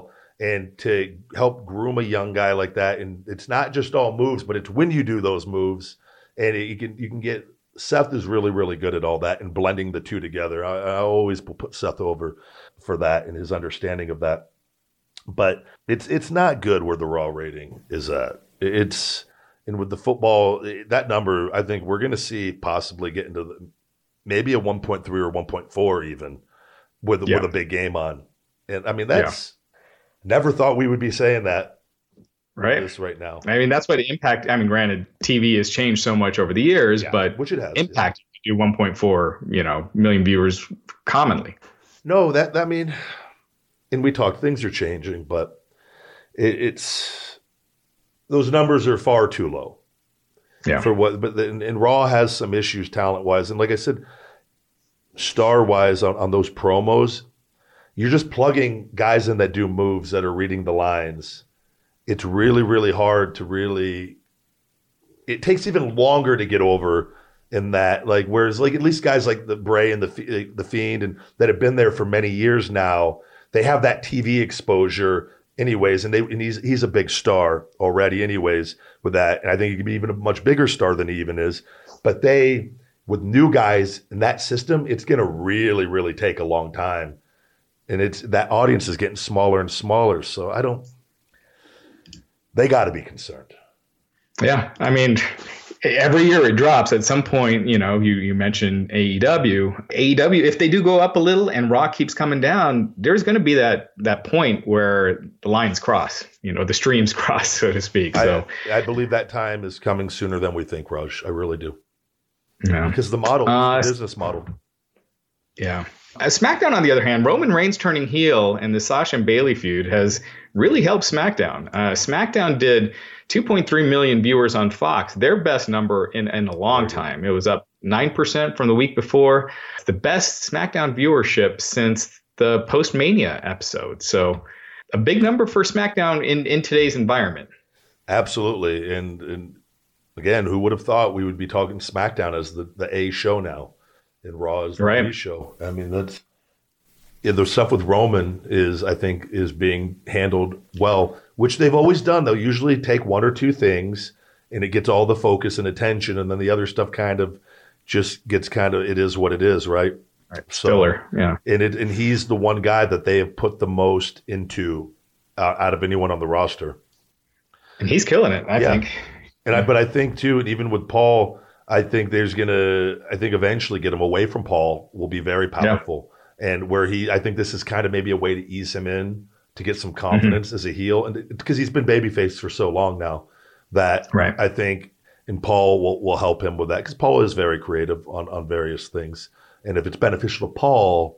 and to help groom a young guy like that. And it's not just all moves, but it's when you do those moves, and you can get. Seth is really, really good at all that and blending the two together. I always put Seth over for that and his understanding of that. But it's not good where the Raw rating is at. And with the football, that number, I think we're going to see possibly get into maybe a 1.3 or 1.4 even with a big game on. And I mean, never thought we would be saying that. Right now. I mean, that's why the Impact. I mean, granted, TV has changed so much over the years, but which it has. Impact do 1.4, million viewers commonly. No, I mean, and we talked, things are changing, but it's those numbers are far too low. Yeah. For what, but and Raw has some issues talent wise, and like I said, star wise on those promos, you're just plugging guys in that do moves that are reading the lines. It's really, really hard to it takes even longer to get over in that, like, whereas like at least guys like the Bray and the Fiend and that have been there for many years now, they have that TV exposure anyways. And he's a big star already anyways with that. And I think he can be even a much bigger star than he even is, but with new guys in that system, it's going to really, really take a long time. And that audience is getting smaller and smaller. So they got to be concerned. Yeah. I mean, every year it drops at some point. You mentioned AEW, if they do go up a little and Raw keeps coming down, there's going to be that point where the lines cross, the streams cross, so to speak. So I believe that time is coming sooner than we think, Raj. I really do. Yeah. Because the business model. Yeah. SmackDown, on the other hand, Roman Reigns turning heel and the Sasha and Bayley feud has really helped SmackDown. SmackDown did 2.3 million viewers on Fox, their best number in a long time. It was up 9% from the week before. It's the best SmackDown viewership since the post-Mania episode. So a big number for SmackDown in today's environment. Absolutely. And again, who would have thought we would be talking SmackDown as the A show now? And Raw is the B show. I mean, the stuff with Roman I think is being handled well, which they've always done. They'll usually take one or two things and it gets all the focus and attention. And then the other stuff kind of just gets it is what it is. Right. So, filler. Yeah. And he's the one guy that they have put the most into out of anyone on the roster. And he's killing it, I think. But I think too, and even with Paul, I think eventually get him away from Paul will be very powerful. Yeah. And I think this is kind of maybe a way to ease him in to get some confidence as a heel. And because he's been babyface for so long now that I think, and Paul will help him with that because Paul is very creative on various things. And if it's beneficial to Paul,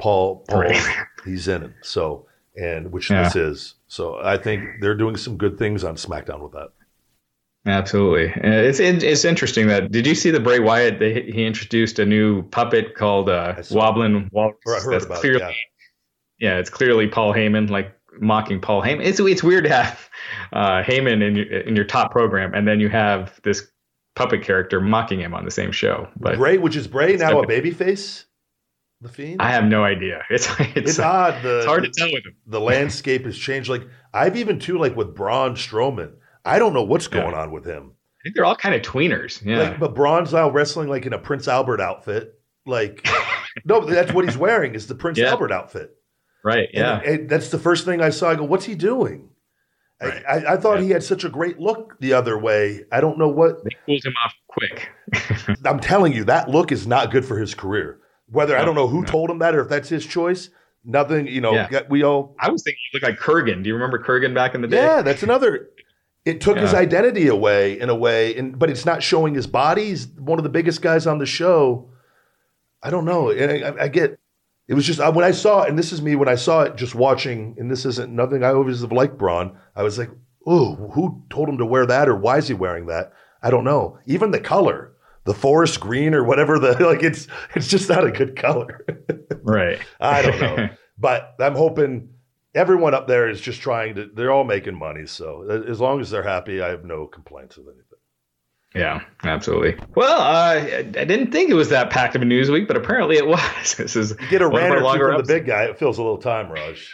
he's in it. So, this is. So I think they're doing some good things on SmackDown with that. Absolutely. It's interesting that, did you see the Bray Wyatt? He introduced a new puppet called Wobbling Walrus. I heard about it, it's clearly Paul Heyman, like mocking Paul Heyman. It's weird to have Heyman in your top program, and then you have this puppet character mocking him on the same show. But Bray now a babyface? The Fiend? I have no idea. It's odd. It's hard to tell with him. The landscape has changed. Like I've even too, like with Braun Strowman, I don't know what's going on with him. I think they're all kind of tweeners. Yeah. But Braun's now wrestling like in a Prince Albert outfit. Like, no, that's what he's wearing is the Prince Albert outfit. Right. Yeah. And that's the first thing I saw. I go, what's he doing? Right. I thought he had such a great look the other way. I don't know what. They pulled him off quick. I'm telling you, that look is not good for his career. Whether I don't know who told him that or if that's his choice. Nothing, we all. I was thinking he looked like Kurgan. Do you remember Kurgan back in the day? Yeah, that's another. It took his identity away in a way, but it's not showing his body. He's one of the biggest guys on the show. I don't know. And I get, it was just, when I saw it, and this is me, when I saw it just watching, and this isn't nothing I always have liked Braun, I was like, oh, who told him to wear that, or why is he wearing that? I don't know. Even the color, the forest green or whatever, it's just not a good color. Right. I don't know. But I'm hoping everyone up there is just they're all making money. So as long as they're happy, I have no complaints with anything. Yeah, absolutely. Well, I didn't think it was that packed of a news week, but apparently it was. This is you get a rant or two from the big guy. It fills a little time, Raj.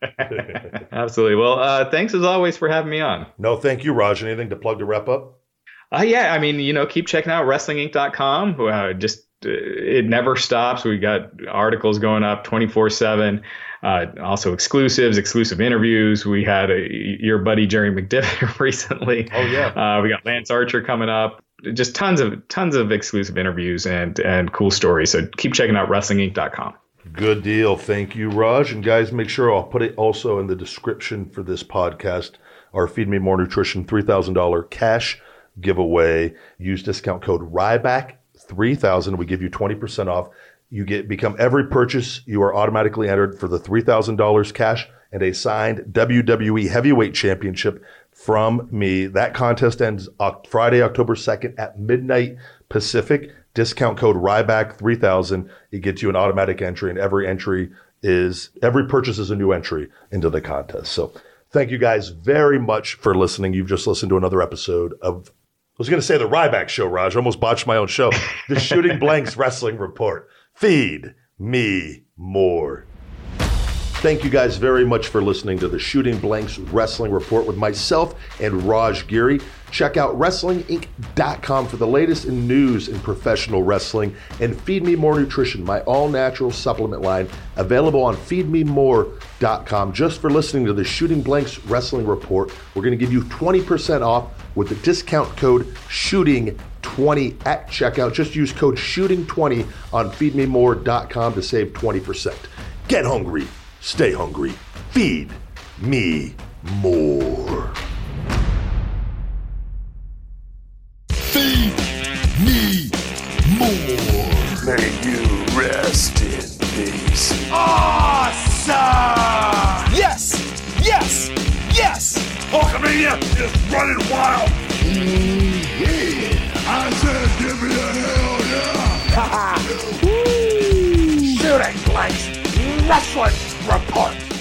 Absolutely. Well, thanks as always for having me on. No, thank you, Raj. Anything to plug to wrap up? Yeah, I mean, keep checking out WrestlingInc.com. It never stops. We got articles going up 24/7. Also exclusive interviews. We had your buddy Jerry McDivitt recently. Oh yeah. We got Lance Archer coming up. Just tons of exclusive interviews and cool stories. So keep checking out WrestlingInc.com. Good deal. Thank you, Raj. And guys, make sure I'll put it also in the description for this podcast. Our Feed Me More Nutrition $3,000 cash giveaway. Use discount code RYBACK3000. We give you 20% off. Become every purchase, you are automatically entered for the $3,000 cash and a signed WWE Heavyweight Championship from me. That contest ends Friday, October 2nd at midnight Pacific. Discount code RYBACK3000. It gets you an automatic entry, and every purchase is a new entry into the contest. So thank you guys very much for listening. You've just listened to another episode of, I was going to say the Ryback Show, Raj. I almost botched my own show. The Shooting Blanks Wrestling Report. Feed me more. Thank you guys very much for listening to the Shooting Blanks Wrestling Report with myself and Raj Giri. Check out WrestlingInc.com for the latest in news in professional wrestling, and Feed Me More Nutrition, my all-natural supplement line, available on feedmemore.com. Just for listening to the Shooting Blanks Wrestling Report, we're going to give you 20% off with the discount code SHOOTING20 at checkout. Just use code SHOOTING20 on feedmemore.com to save 20%. Get hungry. Stay hungry. Feed me more. Feed me more. May you rest in peace. Awesome! Yes! Yes! Yes! Hulkamania is running wild. Yeah. I said give me a hell yeah. Shooting Blanks Wrestling Report.